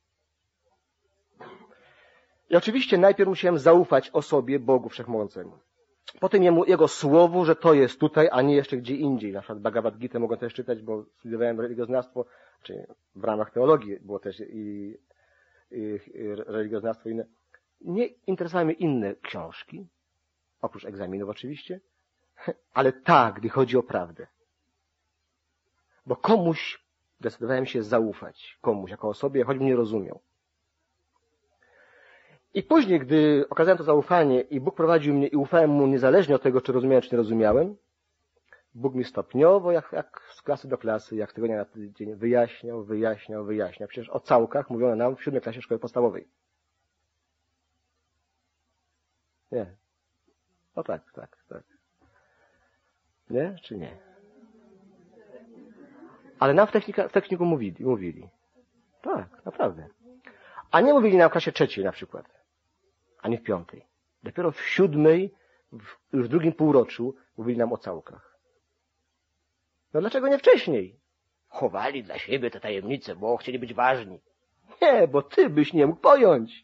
I oczywiście najpierw musiałem zaufać osobie Bogu Wszechmogącemu. Potem jemu, Jego słowu, że to jest tutaj, a nie jeszcze gdzie indziej. Na przykład Bhagavad Gitę mogę też czytać, bo studiowałem religioznawstwo, czy w ramach teologii było też i, i, i religioznawstwo inne. Nie interesowały mnie inne książki, oprócz egzaminów oczywiście, ale tak, gdy chodzi o prawdę. Bo komuś decydowałem się zaufać, komuś, jako osobie, choćbym nie rozumiał. I później, gdy okazałem to zaufanie i Bóg prowadził mnie i ufałem Mu niezależnie od tego, czy rozumiałem, czy nie rozumiałem, Bóg mi stopniowo, jak, jak z klasy do klasy, jak z tygodnia na tydzień, wyjaśniał, wyjaśniał, wyjaśniał. Przecież o całkach mówiono nam w siódmej klasie szkoły podstawowej. Nie. O tak, tak, tak. Nie? Czy nie? Ale nam w, technika, w techniku mówili, mówili. Tak, naprawdę. A nie mówili nam w klasie trzeciej na przykład. Ani w piątej. Dopiero w siódmej, w, już w drugim półroczu mówili nam o całkach. No dlaczego nie wcześniej? Chowali dla siebie te tajemnice, bo chcieli być ważni. Nie, bo ty byś nie mógł pojąć.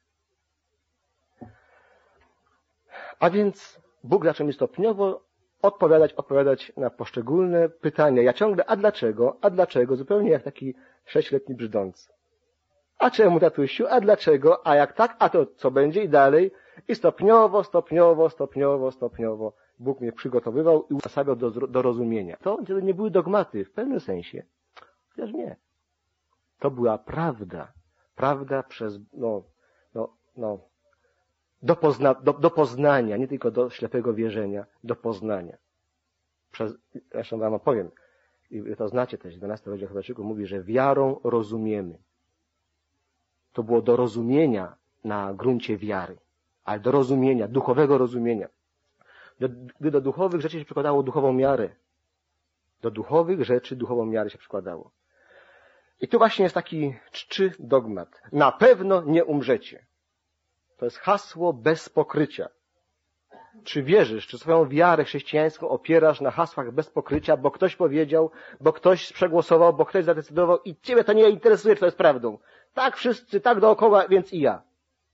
A więc Bóg zaczął mi stopniowo odpowiadać, odpowiadać na poszczególne pytania. Ja ciągle, a dlaczego, a dlaczego, zupełnie jak taki sześcioletni brzdąc. A czemu, tatusiu, a dlaczego, a jak tak, a to co będzie i dalej. I stopniowo, stopniowo, stopniowo, stopniowo Bóg mnie przygotowywał i uzasadniał do, do rozumienia. To nie były dogmaty w pewnym sensie. Chociaż nie. To była prawda. Prawda przez, no, no, no, do, pozna, do, do poznania, nie tylko do ślepego wierzenia, do poznania. Przez, zresztą wam opowiem, i to znacie też, dwunasty rozdział Hebrajczyków mówi, że wiarą rozumiemy. To było do rozumienia na gruncie wiary, ale do rozumienia, duchowego rozumienia. Gdy do duchowych rzeczy się przykładało duchową miarę, do duchowych rzeczy duchową miarę się przykładało. I tu właśnie jest taki czczy dogmat. Na pewno nie umrzecie. To jest hasło bez pokrycia. Czy wierzysz, czy swoją wiarę chrześcijańską opierasz na hasłach bez pokrycia, bo ktoś powiedział, bo ktoś przegłosował, bo ktoś zadecydował i ciebie to nie interesuje, czy to jest prawdą. Tak wszyscy, tak dookoła, więc i ja.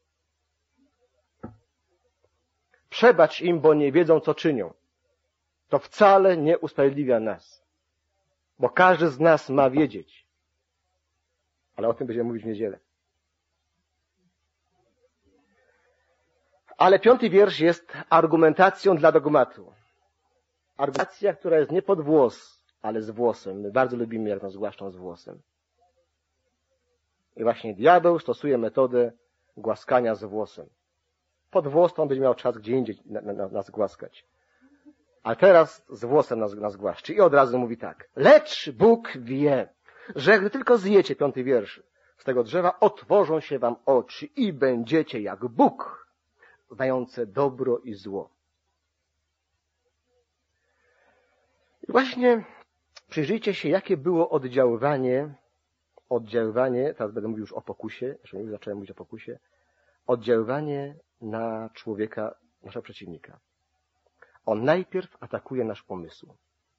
Przebacz im, bo nie wiedzą, co czynią. To wcale nie usprawiedliwia nas. Bo każdy z nas ma wiedzieć. Ale o tym będziemy mówić w niedzielę. Ale piąty wiersz jest argumentacją dla dogmatu. Argumentacja, która jest nie pod włos, ale z włosem. My bardzo lubimy, jak nas głaszczą z włosem. I właśnie diabeł stosuje metodę głaskania z włosem. Pod włos to on będzie miał czas gdzie indziej na, na, nas głaskać. A teraz z włosem nas, nas głaszczy. I od razu mówi tak. Lecz Bóg wie, że gdy tylko zjecie, piąty wiersz, z tego drzewa otworzą się wam oczy i będziecie jak Bóg, znające dobro i zło. I właśnie przyjrzyjcie się, jakie było oddziaływanie, oddziaływanie, teraz będę mówił już o pokusie, już zacząłem mówić o pokusie, oddziaływanie na człowieka, naszego przeciwnika. On najpierw atakuje nasz umysł.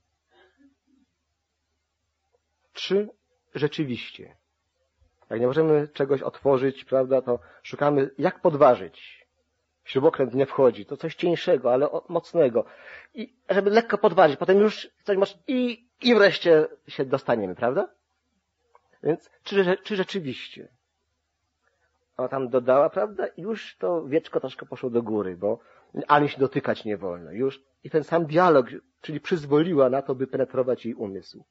Czy rzeczywiście, jak nie możemy czegoś otworzyć, prawda, to szukamy, jak podważyć. Śrubokręt nie wchodzi, to coś cieńszego, ale mocnego. I żeby lekko podważyć, potem już coś masz i, i wreszcie się dostaniemy, prawda? Więc czy, czy rzeczywiście? Ona tam dodała, prawda? I już to wieczko troszkę poszło do góry, bo ani się dotykać nie wolno. Już i ten sam dialog, czyli przyzwoliła na to, by penetrować jej umysł.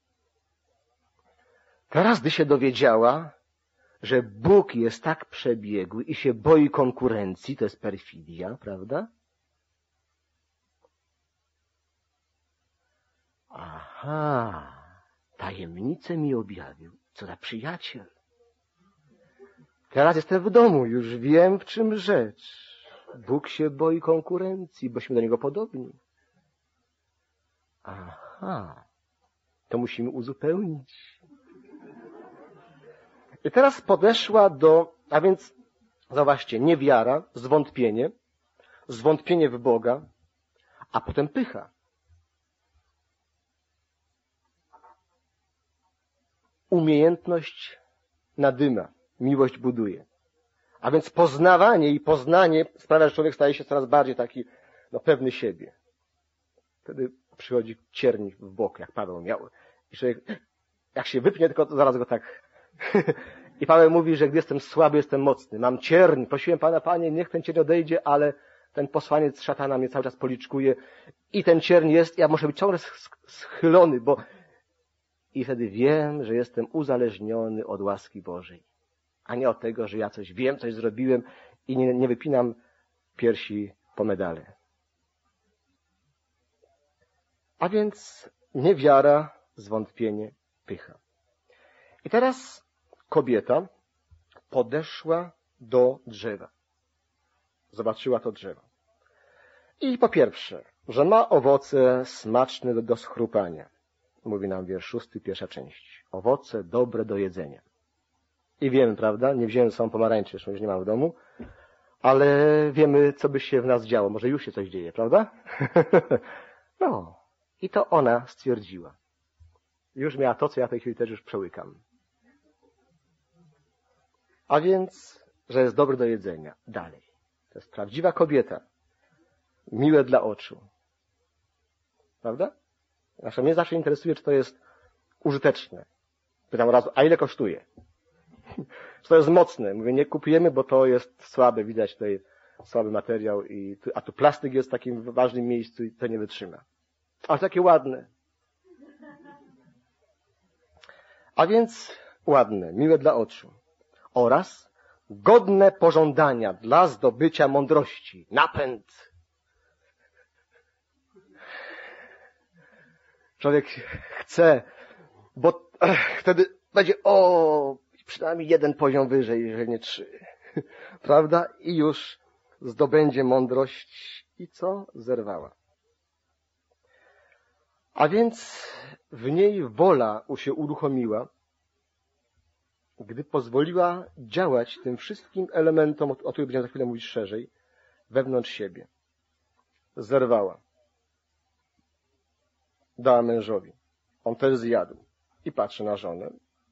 Teraz, gdy się dowiedziała, że Bóg jest tak przebiegły i się boi konkurencji, to jest perfidia, prawda? Aha, tajemnicę mi objawił. Co za przyjaciel. Teraz jestem w domu, już wiem, w czym rzecz. Bóg się boi konkurencji, bośmy do Niego podobni. Aha, to musimy uzupełnić. I teraz podeszła do, a więc, zobaczcie, niewiara, zwątpienie, zwątpienie w Boga, a potem pycha. Umiejętność nadyma, miłość buduje. A więc poznawanie i poznanie sprawia, że człowiek staje się coraz bardziej taki, no, pewny siebie. Wtedy przychodzi cierń w bok, jak Paweł miał. I człowiek, jak się wypnie, tylko to zaraz go tak... I Paweł mówi, że gdy jestem słaby, jestem mocny. Mam cierń. Prosiłem Pana, Panie, niech ten cierń odejdzie, ale ten posłaniec szatana mnie cały czas policzkuje. I ten cierń jest, ja muszę być ciągle schylony, bo... I wtedy wiem, że jestem uzależniony od łaski Bożej. A nie od tego, że ja coś wiem, coś zrobiłem i nie, nie wypinam piersi po medale. A więc niewiara, zwątpienie, pycha. I teraz kobieta podeszła do drzewa. Zobaczyła to drzewo. I po pierwsze, że ma owoce smaczne do, do schrupania. Mówi nam wiersz szósty, pierwsza część. Owoce dobre do jedzenia. I wiemy, prawda? Nie wziąłem są pomarańczy, zresztą już nie mam w domu, ale wiemy, co by się w nas działo. Może już się coś dzieje, prawda? No. I to ona stwierdziła. Już miała to, co ja w tej chwili też już przełykam. A więc, że jest dobre do jedzenia. Dalej. To jest prawdziwa kobieta. Miłe dla oczu. Prawda? Znaczy, mnie zawsze interesuje, czy to jest użyteczne. Pytam razu, a ile kosztuje? Czy to jest mocne? Mówię, nie kupujemy, bo to jest słabe, widać tutaj słaby materiał, i tu, a tu plastik jest w takim ważnym miejscu i to nie wytrzyma. Ale takie ładne. A więc ładne, miłe dla oczu. Oraz godne pożądania dla zdobycia mądrości. Napęd. Człowiek chce, bo ech, wtedy będzie o, przynajmniej jeden poziom wyżej, jeżeli nie trzy. Prawda? I już zdobędzie mądrość. I co? Zerwała. A więc w niej wola się uruchomiła, gdy pozwoliła działać tym wszystkim elementom, o których będziemy za chwilę mówić szerzej, wewnątrz siebie. Zerwała. Dała mężowi. On też zjadł. I patrzy na żonę.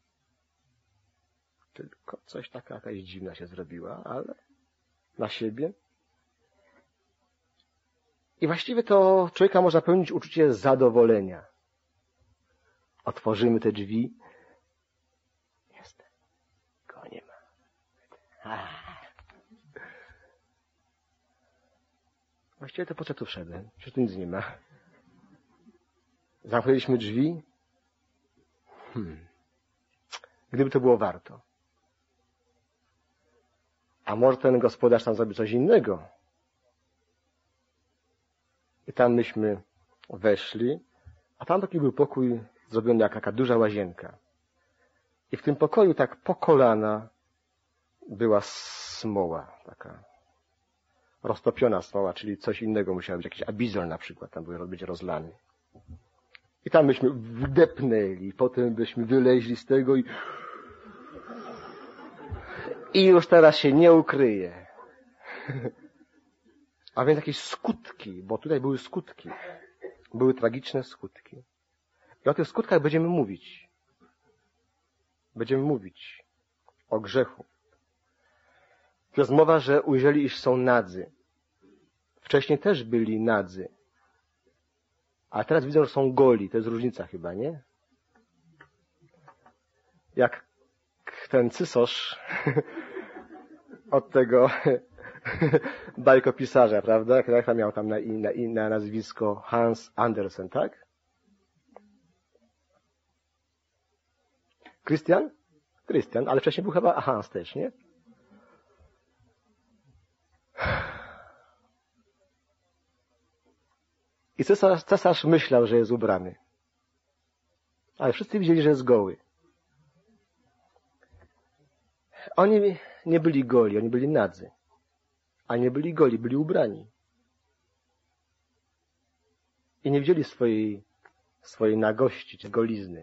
Tylko coś taka jakaś dziwna się zrobiła, ale na siebie. I właściwie to człowieka można pełnić uczucie zadowolenia. Otworzymy te drzwi. Jest. Go nie ma. Ah. Właściwie to po co tu wszedłem? Przecież tu nic nie ma. Zamknęliśmy drzwi. Hmm. Gdyby to było warto. A może ten gospodarz tam zrobi coś innego. I tam myśmy weszli, a tam taki był pokój zrobiony jak taka duża łazienka. I w tym pokoju tak po kolana była smoła, taka roztopiona smoła, czyli coś innego musiało być, jakiś abizol na przykład, tam był być rozlany. I tam myśmy wdepnęli, potem byśmy wyleźli z tego i i już teraz się nie ukryje. A więc jakieś skutki, bo tutaj były skutki. Były tragiczne skutki. I o tych skutkach będziemy mówić. Będziemy mówić o grzechu. To jest mowa, że ujrzeli, iż są nadzy. Wcześniej też byli nadzy. A teraz widzą, że są goli. To jest różnica chyba, nie? Jak ten cysarz od tego bajkopisarza, prawda? Jak tam miał tam na, na, na nazwisko Hans Andersen, tak? Christian? Christian, ale wcześniej był chyba Hans też, nie? I cesarz, cesarz myślał, że jest ubrany. Ale wszyscy widzieli, że jest goły. Oni nie byli goli, oni byli nadzy. A nie byli goli, byli ubrani. I nie widzieli swojej, swojej nagości, czy golizny.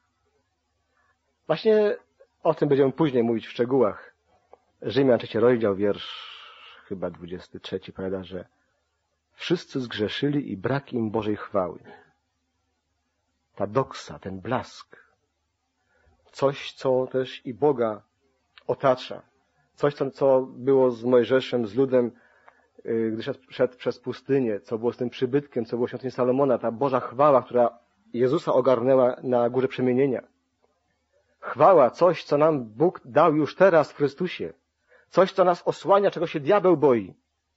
Właśnie o tym będziemy później mówić w szczegółach. Rzymian trzeci rozdział, wiersz chyba dwudziesty trzeci, powiada, że wszyscy zgrzeszyli i brak im Bożej chwały. Ta doksa, ten blask. Coś, co też i Boga otacza. Coś, co, co było z Mojżeszem, z ludem, gdy szedł, szedł przez pustynię, co było z tym przybytkiem, co było w świątyni Salomona, ta Boża chwała, która Jezusa ogarnęła na górze przemienienia. Chwała, coś, co nam Bóg dał już teraz w Chrystusie. Coś, co nas osłania, czego się diabeł boi.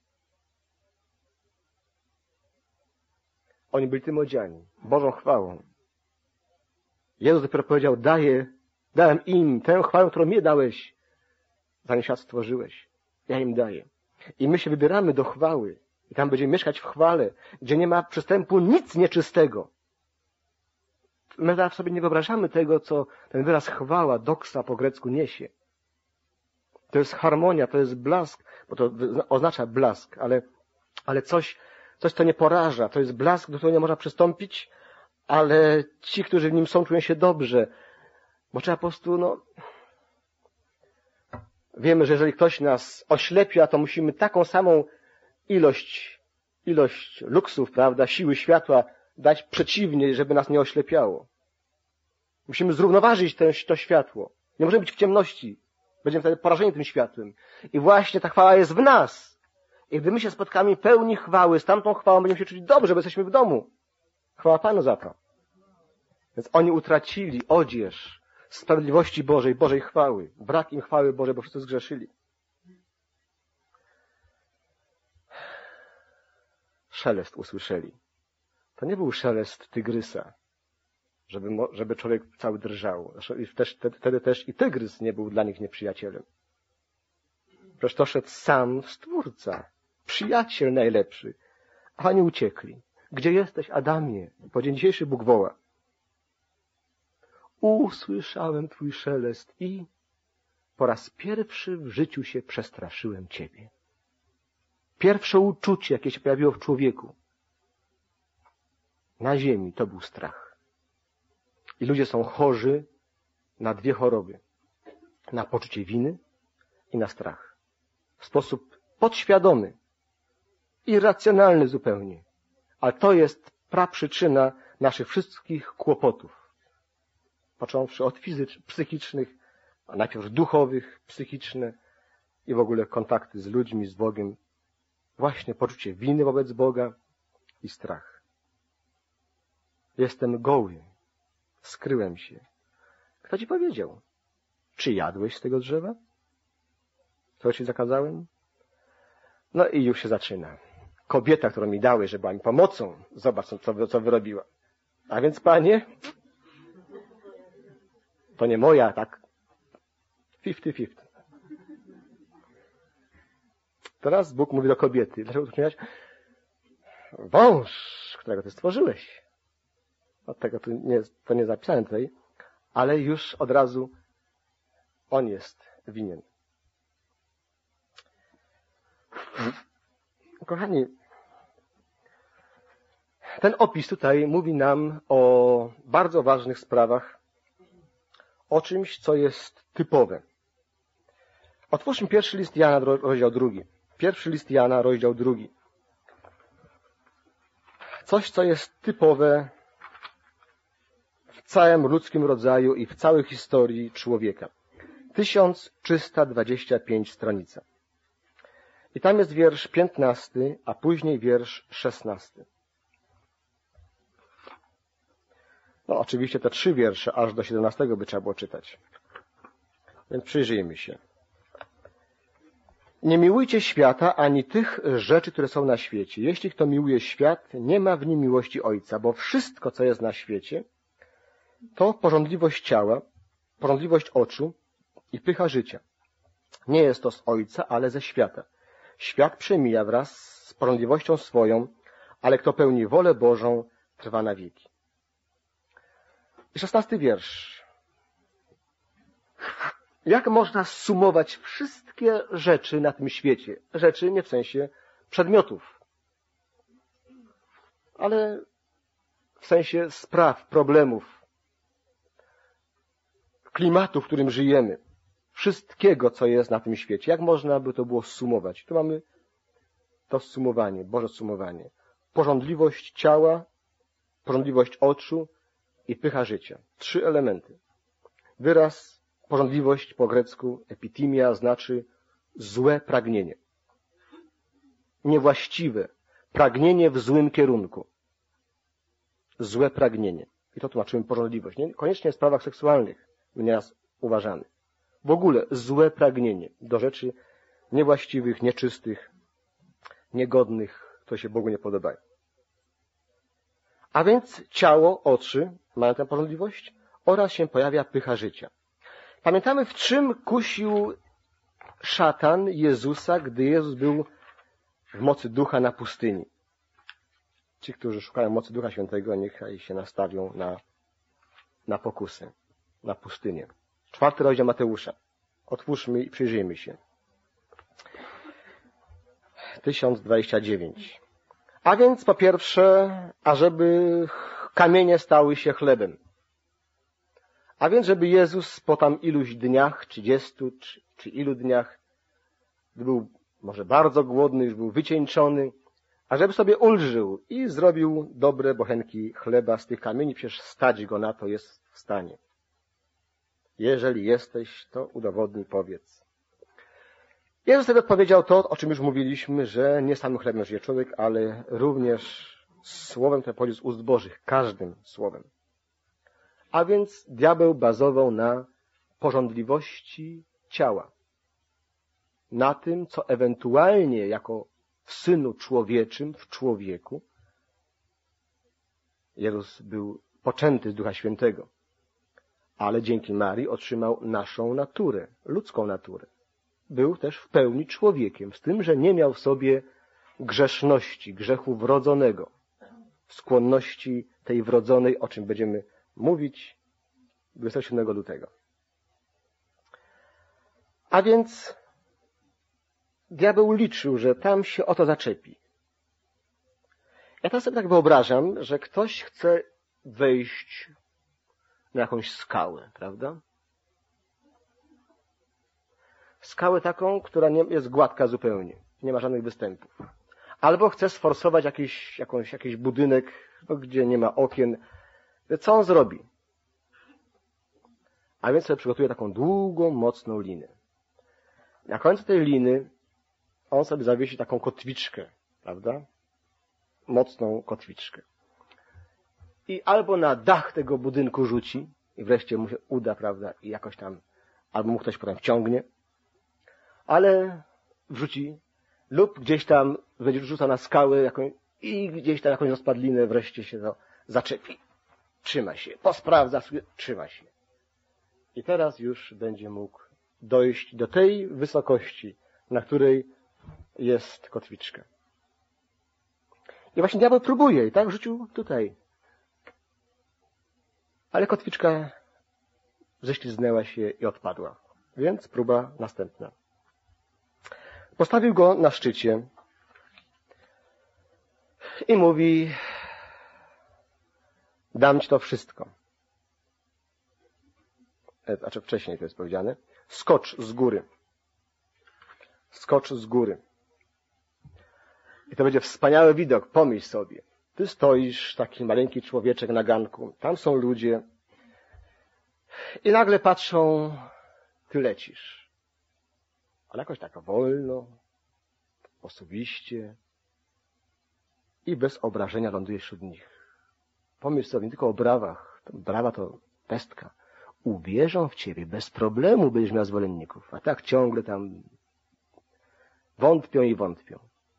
Oni byli tym odziani, Bożą chwałą. Jezus dopiero powiedział, daję, dałem im tę chwałę, którą mnie dałeś, zanim świat stworzyłeś. Ja im daję. I my się wybieramy do chwały. I tam będziemy mieszkać w chwale, gdzie nie ma przystępu nic nieczystego. My teraz sobie nie wyobrażamy tego, co ten wyraz chwała, doksa po grecku niesie. To jest harmonia, to jest blask, bo to oznacza blask, ale, ale coś, coś, co nie poraża. To jest blask, do którego nie można przystąpić, ale ci, którzy w nim są, czują się dobrze. Bo trzeba po prostu, no... Wiemy, że jeżeli ktoś nas oślepia, to musimy taką samą ilość, ilość luksów, prawda, siły światła dać przeciwnie, żeby nas nie oślepiało. Musimy zrównoważyć to, to światło. Nie możemy być w ciemności. Będziemy wtedy porażeni tym światłem. I właśnie ta chwała jest w nas. I gdy my się spotkamy pełni chwały, z tamtą chwałą będziemy się czuć dobrze, bo jesteśmy w domu. Chwała Panu za to. Więc oni utracili odzież sprawiedliwości Bożej, Bożej chwały. Brak im chwały Bożej, bo wszyscy zgrzeszyli. Szelest usłyszeli. To nie był szelest tygrysa, żeby, żeby człowiek cały drżał. Wtedy też i tygrys nie był dla nich nieprzyjacielem. Przecież to szedł sam Stwórca, przyjaciel najlepszy. A oni uciekli. Gdzie jesteś, Adamie? Po dzień dzisiejszy Bóg woła. Usłyszałem Twój szelest i po raz pierwszy w życiu się przestraszyłem Ciebie. Pierwsze uczucie, jakie się pojawiło w człowieku na ziemi, to był strach. I ludzie są chorzy na dwie choroby. Na poczucie winy i na strach. W sposób podświadomy, irracjonalny zupełnie. Ale to jest praprzyczyna naszych wszystkich kłopotów. Począwszy od fizycznych, psychicznych, a najpierw duchowych, psychiczne i w ogóle kontakty z ludźmi, z Bogiem. Właśnie poczucie winy wobec Boga i strach. Jestem goły. Skryłem się. Kto ci powiedział? Czy jadłeś z tego drzewa? Co ci zakazałem? No i już się zaczyna. Kobieta, którą mi dałeś, że była mi pomocą, zobacz, co, co wyrobiła. A więc, Panie, to nie moja, tak? Fifty fifty. Teraz Bóg mówi do kobiety. Dlaczego tu śmiewać? Wąż, którego Ty stworzyłeś. Od tego tu nie, to nie zapisane tutaj, ale już od razu on jest winien. Kochani, ten opis tutaj mówi nam o bardzo ważnych sprawach, o czymś, co jest typowe. Otwórzmy pierwszy list Jana, rozdział drugi. Pierwszy list Jana, rozdział drugi. Coś, co jest typowe w całym ludzkim rodzaju i w całej historii człowieka. tysiąc trzysta dwadzieścia pięć stronica. I tam jest wiersz piętnasty, a później wiersz szesnasty. No oczywiście te trzy wiersze, aż do siedemnastego by trzeba było czytać. Więc przyjrzyjmy się. Nie miłujcie świata, ani tych rzeczy, które są na świecie. Jeśli kto miłuje świat, nie ma w nim miłości Ojca, bo wszystko, co jest na świecie, to pożądliwość ciała, pożądliwość oczu i pycha życia. Nie jest to z Ojca, ale ze świata. Świat przemija wraz z pożądliwością swoją, ale kto pełni wolę Bożą, trwa na wieki. I szesnasty wiersz. Jak można sumować wszystkie rzeczy na tym świecie? Rzeczy nie w sensie przedmiotów, ale w sensie spraw, problemów, klimatu, w którym żyjemy. Wszystkiego, co jest na tym świecie. Jak można by to było sumować? Tu mamy to sumowanie, Boże sumowanie. Pożądliwość ciała, pożądliwość oczu i pycha życia. Trzy elementy. Wyraz pożądliwość po grecku epitimia znaczy złe pragnienie. Niewłaściwe. Pragnienie w złym kierunku. Złe pragnienie. I to tłumaczymy pożądliwość. Nie? Koniecznie w sprawach seksualnych nieraz uważany. W ogóle złe pragnienie do rzeczy niewłaściwych, nieczystych, niegodnych, które się Bogu nie podobają. A więc ciało, oczy mają tę pożądliwość oraz się pojawia pycha życia. Pamiętamy, w czym kusił szatan Jezusa, gdy Jezus był w mocy ducha na pustyni. Ci, którzy szukają mocy Ducha Świętego, niechaj się nastawią na, na pokusy, na pustynię. Czwarty rozdział Mateusza. Otwórzmy i przyjrzyjmy się. tysiąc dwadzieścia dziewięć. A więc po pierwsze, ażeby kamienie stały się chlebem. A więc, żeby Jezus po tam iluś dniach, trzydziestu czy, czy ilu dniach, był może bardzo głodny, już był wycieńczony, a żeby sobie ulżył i zrobił dobre bochenki chleba z tych kamieni, przecież stać go na to jest w stanie. Jeżeli jesteś, to udowodnij, powiedz. Jezus wtedy odpowiedział to, o czym już mówiliśmy, że nie samym chlebem żyje człowiek, ale również słowem, które pochodzi z ust Bożych, każdym słowem. A więc diabeł bazował na pożądliwości ciała. Na tym, co ewentualnie jako w Synu Człowieczym, w człowieku, Jezus był poczęty z Ducha Świętego. Ale dzięki Marii otrzymał naszą naturę, ludzką naturę. Był też w pełni człowiekiem, z tym, że nie miał w sobie grzeszności, grzechu wrodzonego, skłonności tej wrodzonej, o czym będziemy mówić dwudziestego siódmego lutego. A więc diabeł liczył, że tam się o to zaczepi. Ja teraz sobie tak wyobrażam, że ktoś chce wejść na jakąś skałę, prawda? Skałę taką, która nie jest gładka zupełnie, nie ma żadnych występów. Albo chce sforsować jakiś, jakąś, jakiś budynek, no, gdzie nie ma okien. Co on zrobi? A więc sobie przygotuje taką długą, mocną linę. Na końcu tej liny on sobie zawiesi taką kotwiczkę, prawda? Mocną kotwiczkę. I albo na dach tego budynku rzuci i wreszcie mu się uda, prawda, i jakoś tam, albo mu ktoś potem wciągnie, ale wrzuci lub gdzieś tam będzie rzucał na skałę jakąś, i gdzieś tam jakąś rozpadlinę wreszcie się to zaczepi. trzyma się, posprawdza, trzyma się. I teraz już będzie mógł dojść do tej wysokości, na której jest kotwiczka. I właśnie diabeł próbuje i tak rzucił tutaj. Ale kotwiczka ześliznęła się i odpadła. Więc próba następna. Postawił go na szczycie i mówi: dam ci to wszystko. Znaczy wcześniej to jest powiedziane. Skocz z góry. Skocz z góry. I to będzie wspaniały widok. Pomyśl sobie. Ty stoisz, taki maleńki człowieczek na ganku. Tam są ludzie. I nagle patrzą, ty lecisz. Ale jakoś tak wolno, posuwiście i bez obrażenia lądujesz wśród nich. Pomyśl sobie, nie tylko o brawach. Brawa to pestka. Uwierzą w ciebie, bez problemu będziesz miał zwolenników. A tak ciągle tam wątpią i wątpią.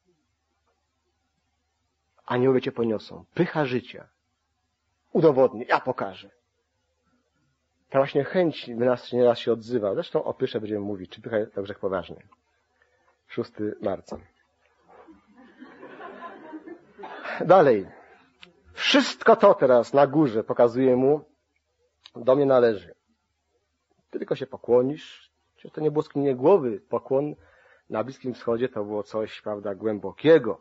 Aniołowie cię poniosą. Pycha życia. Udowodnię, ja pokażę. Ta właśnie chęć nas nieraz się odzywa. Zresztą o pysze będziemy mówić, czy pycha to grzech poważny. szóstego marca. Dalej. Wszystko to teraz na górze pokazuje mu, do mnie należy. Ty tylko się pokłonisz. Przecież to nie było skinienie głowy. Pokłon na Bliskim Wschodzie to było coś, prawda, głębokiego.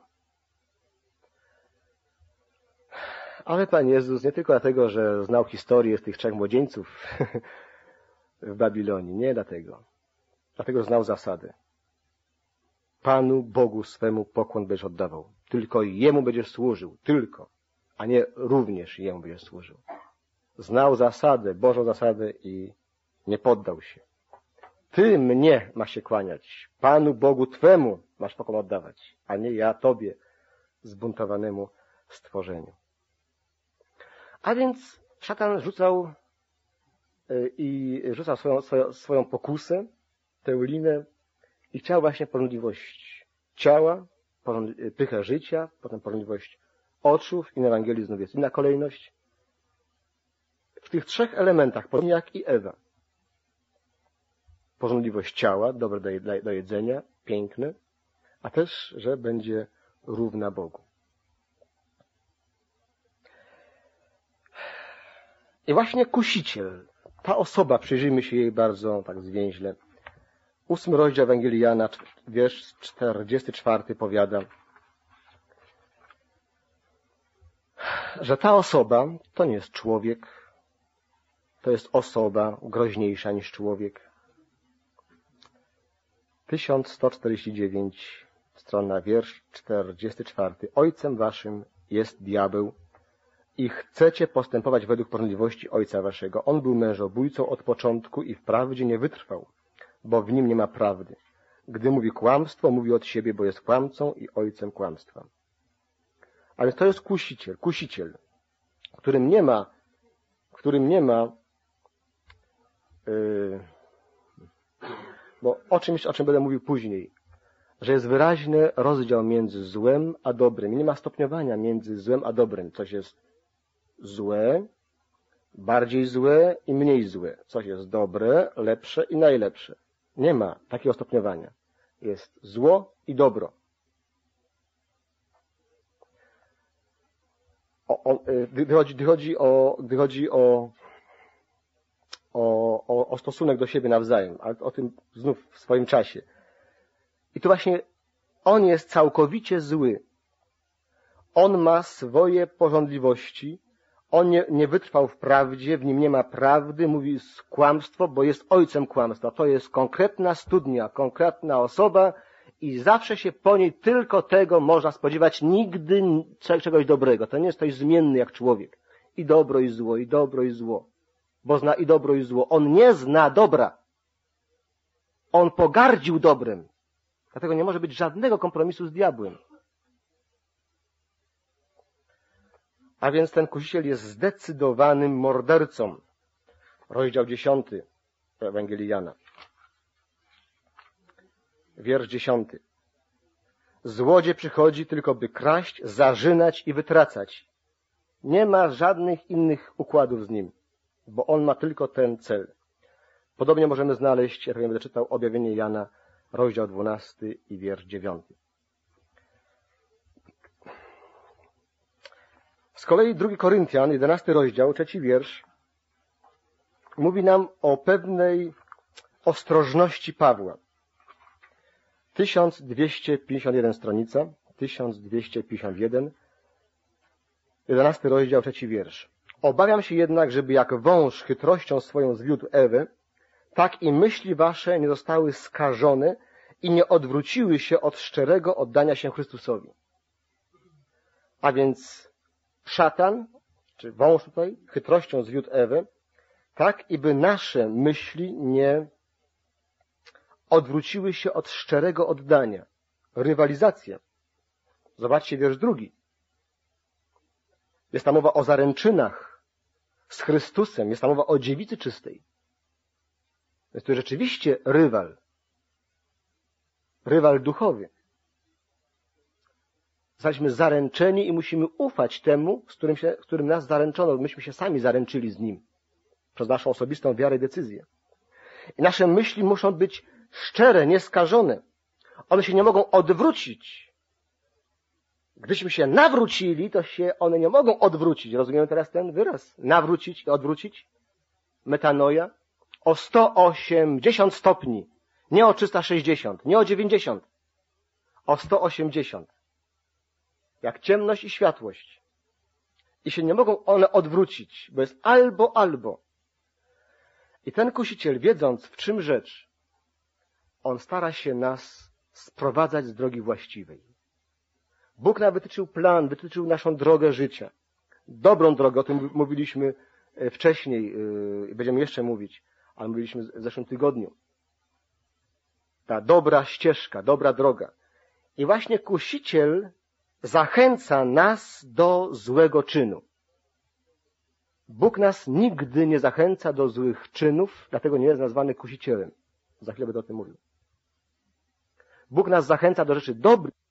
Ale Pan Jezus nie tylko dlatego, że znał historię z tych trzech młodzieńców w Babilonii. Nie dlatego. Dlatego, że znał zasady. Panu Bogu swemu pokłon będziesz oddawał. Tylko Jemu będziesz służył. Tylko. A nie również Jemu będziesz służył. Znał zasadę, Bożą zasadę i nie poddał się. Ty mnie masz się kłaniać. Panu Bogu Twemu masz pokłon oddawać. A nie ja Tobie, zbuntowanemu stworzeniu. A więc szatan rzucał i rzucał swoją, swoją, swoją pokusę, tę linę i chciał właśnie porządliwość ciała, pychę życia, potem porządliwość oczów i na Ewangelii znów jest inna kolejność. W tych trzech elementach, podobnie jak i Ewa. Porządliwość ciała, dobre do, do jedzenia, piękne, a też, że będzie równa Bogu. I właśnie kusiciel, ta osoba, przyjrzyjmy się jej bardzo tak zwięźle. Ósmy rozdział Ewangelii Jana, wiersz czterdziesty czwarty powiada, że ta osoba to nie jest człowiek, to jest osoba groźniejsza niż człowiek. tysiąc sto czterdzieści dziewięć, strona, wiersz czterdziesty czwarty. Ojcem waszym jest diabeł i chcecie postępować według porządliwości ojca waszego. On był mężobójcą od początku i wprawdzie nie wytrwał, bo w nim nie ma prawdy. Gdy mówi kłamstwo, mówi od siebie, bo jest kłamcą i ojcem kłamstwa. Ale to jest kusiciel, kusiciel, którym nie ma, którym nie ma, yy, bo o czymś, o czym będę mówił później, że jest wyraźny rozdział między złem a dobrym. I nie ma stopniowania między złem a dobrym. Coś jest złe, bardziej złe i mniej złe. Coś jest dobre, lepsze i najlepsze. Nie ma takiego stopniowania. Jest zło i dobro. O, o, gdy, chodzi, gdy chodzi o, gdy chodzi o, o, o, o stosunek do siebie nawzajem, ale o tym znów w swoim czasie. I to właśnie on jest całkowicie zły. On ma swoje pożądliwości. On nie, nie wytrwał w prawdzie, w nim nie ma prawdy, mówi kłamstwo, bo jest ojcem kłamstwa. To jest konkretna studnia, konkretna osoba i zawsze się po niej tylko tego można spodziewać, nigdy czegoś dobrego. To nie jest ktoś zmienny jak człowiek. I dobro i zło, i dobro i zło. Bo zna i dobro i zło. On nie zna dobra. On pogardził dobrem. Dlatego nie może być żadnego kompromisu z diabłem. A więc ten kusiciel jest zdecydowanym mordercą. Rozdział dziesiąty Ewangelii Jana. Wiersz dziesiąty. Złodziej przychodzi tylko by kraść, zarzynać i wytracać. Nie ma żadnych innych układów z nim, bo on ma tylko ten cel. Podobnie możemy znaleźć, jak będę czytał, objawienie Jana, rozdział dwunasty i wiersz dziewiąty. Z kolei drugi Koryntian, jedenasty rozdział, trzeci wiersz, mówi nam o pewnej ostrożności Pawła. tysiąc dwieście pięćdziesiąt jeden stronica, tysiąc dwieście pięćdziesiąt jeden, jedenasty rozdział, trzeci wiersz. Obawiam się jednak, żeby jak wąż chytrością swoją zwiódł Ewę, tak i myśli wasze nie zostały skażone i nie odwróciły się od szczerego oddania się Chrystusowi. A więc szatan, czy wąż tutaj, chytrością zwiódł Ewę, tak i by nasze myśli nie odwróciły się od szczerego oddania. Rywalizacja. Zobaczcie wiersz drugi. Jest tam mowa o zaręczynach z Chrystusem, jest tam mowa o dziewicy czystej. Jest to rzeczywiście rywal. Rywal duchowy. Zostaliśmy zaręczeni i musimy ufać temu, z którym, się, z którym nas zaręczono. Myśmy się sami zaręczyli z Nim. Przez naszą osobistą wiarę i decyzję. I nasze myśli muszą być szczere, nieskażone. One się nie mogą odwrócić. Gdyśmy się nawrócili, to się one nie mogą odwrócić. Rozumiemy teraz ten wyraz? Nawrócić i odwrócić? Metanoja. O sto osiemdziesiąt stopni. Nie o trzysta sześćdziesiąt, nie o dziewięćdziesiąt. O sto osiemdziesiąt. Jak ciemność i światłość. I się nie mogą one odwrócić, bo jest albo, albo. I ten kusiciel, wiedząc w czym rzecz, on stara się nas sprowadzać z drogi właściwej. Bóg nam wytyczył plan, wytyczył naszą drogę życia. Dobrą drogę, o tym mówiliśmy wcześniej i będziemy jeszcze mówić, ale mówiliśmy w zeszłym tygodniu. Ta dobra ścieżka, dobra droga. I właśnie kusiciel zachęca nas do złego czynu. Bóg nas nigdy nie zachęca do złych czynów, dlatego nie jest nazwany kusicielem. Za chwilę będę o tym mówił. Bóg nas zachęca do rzeczy dobrych,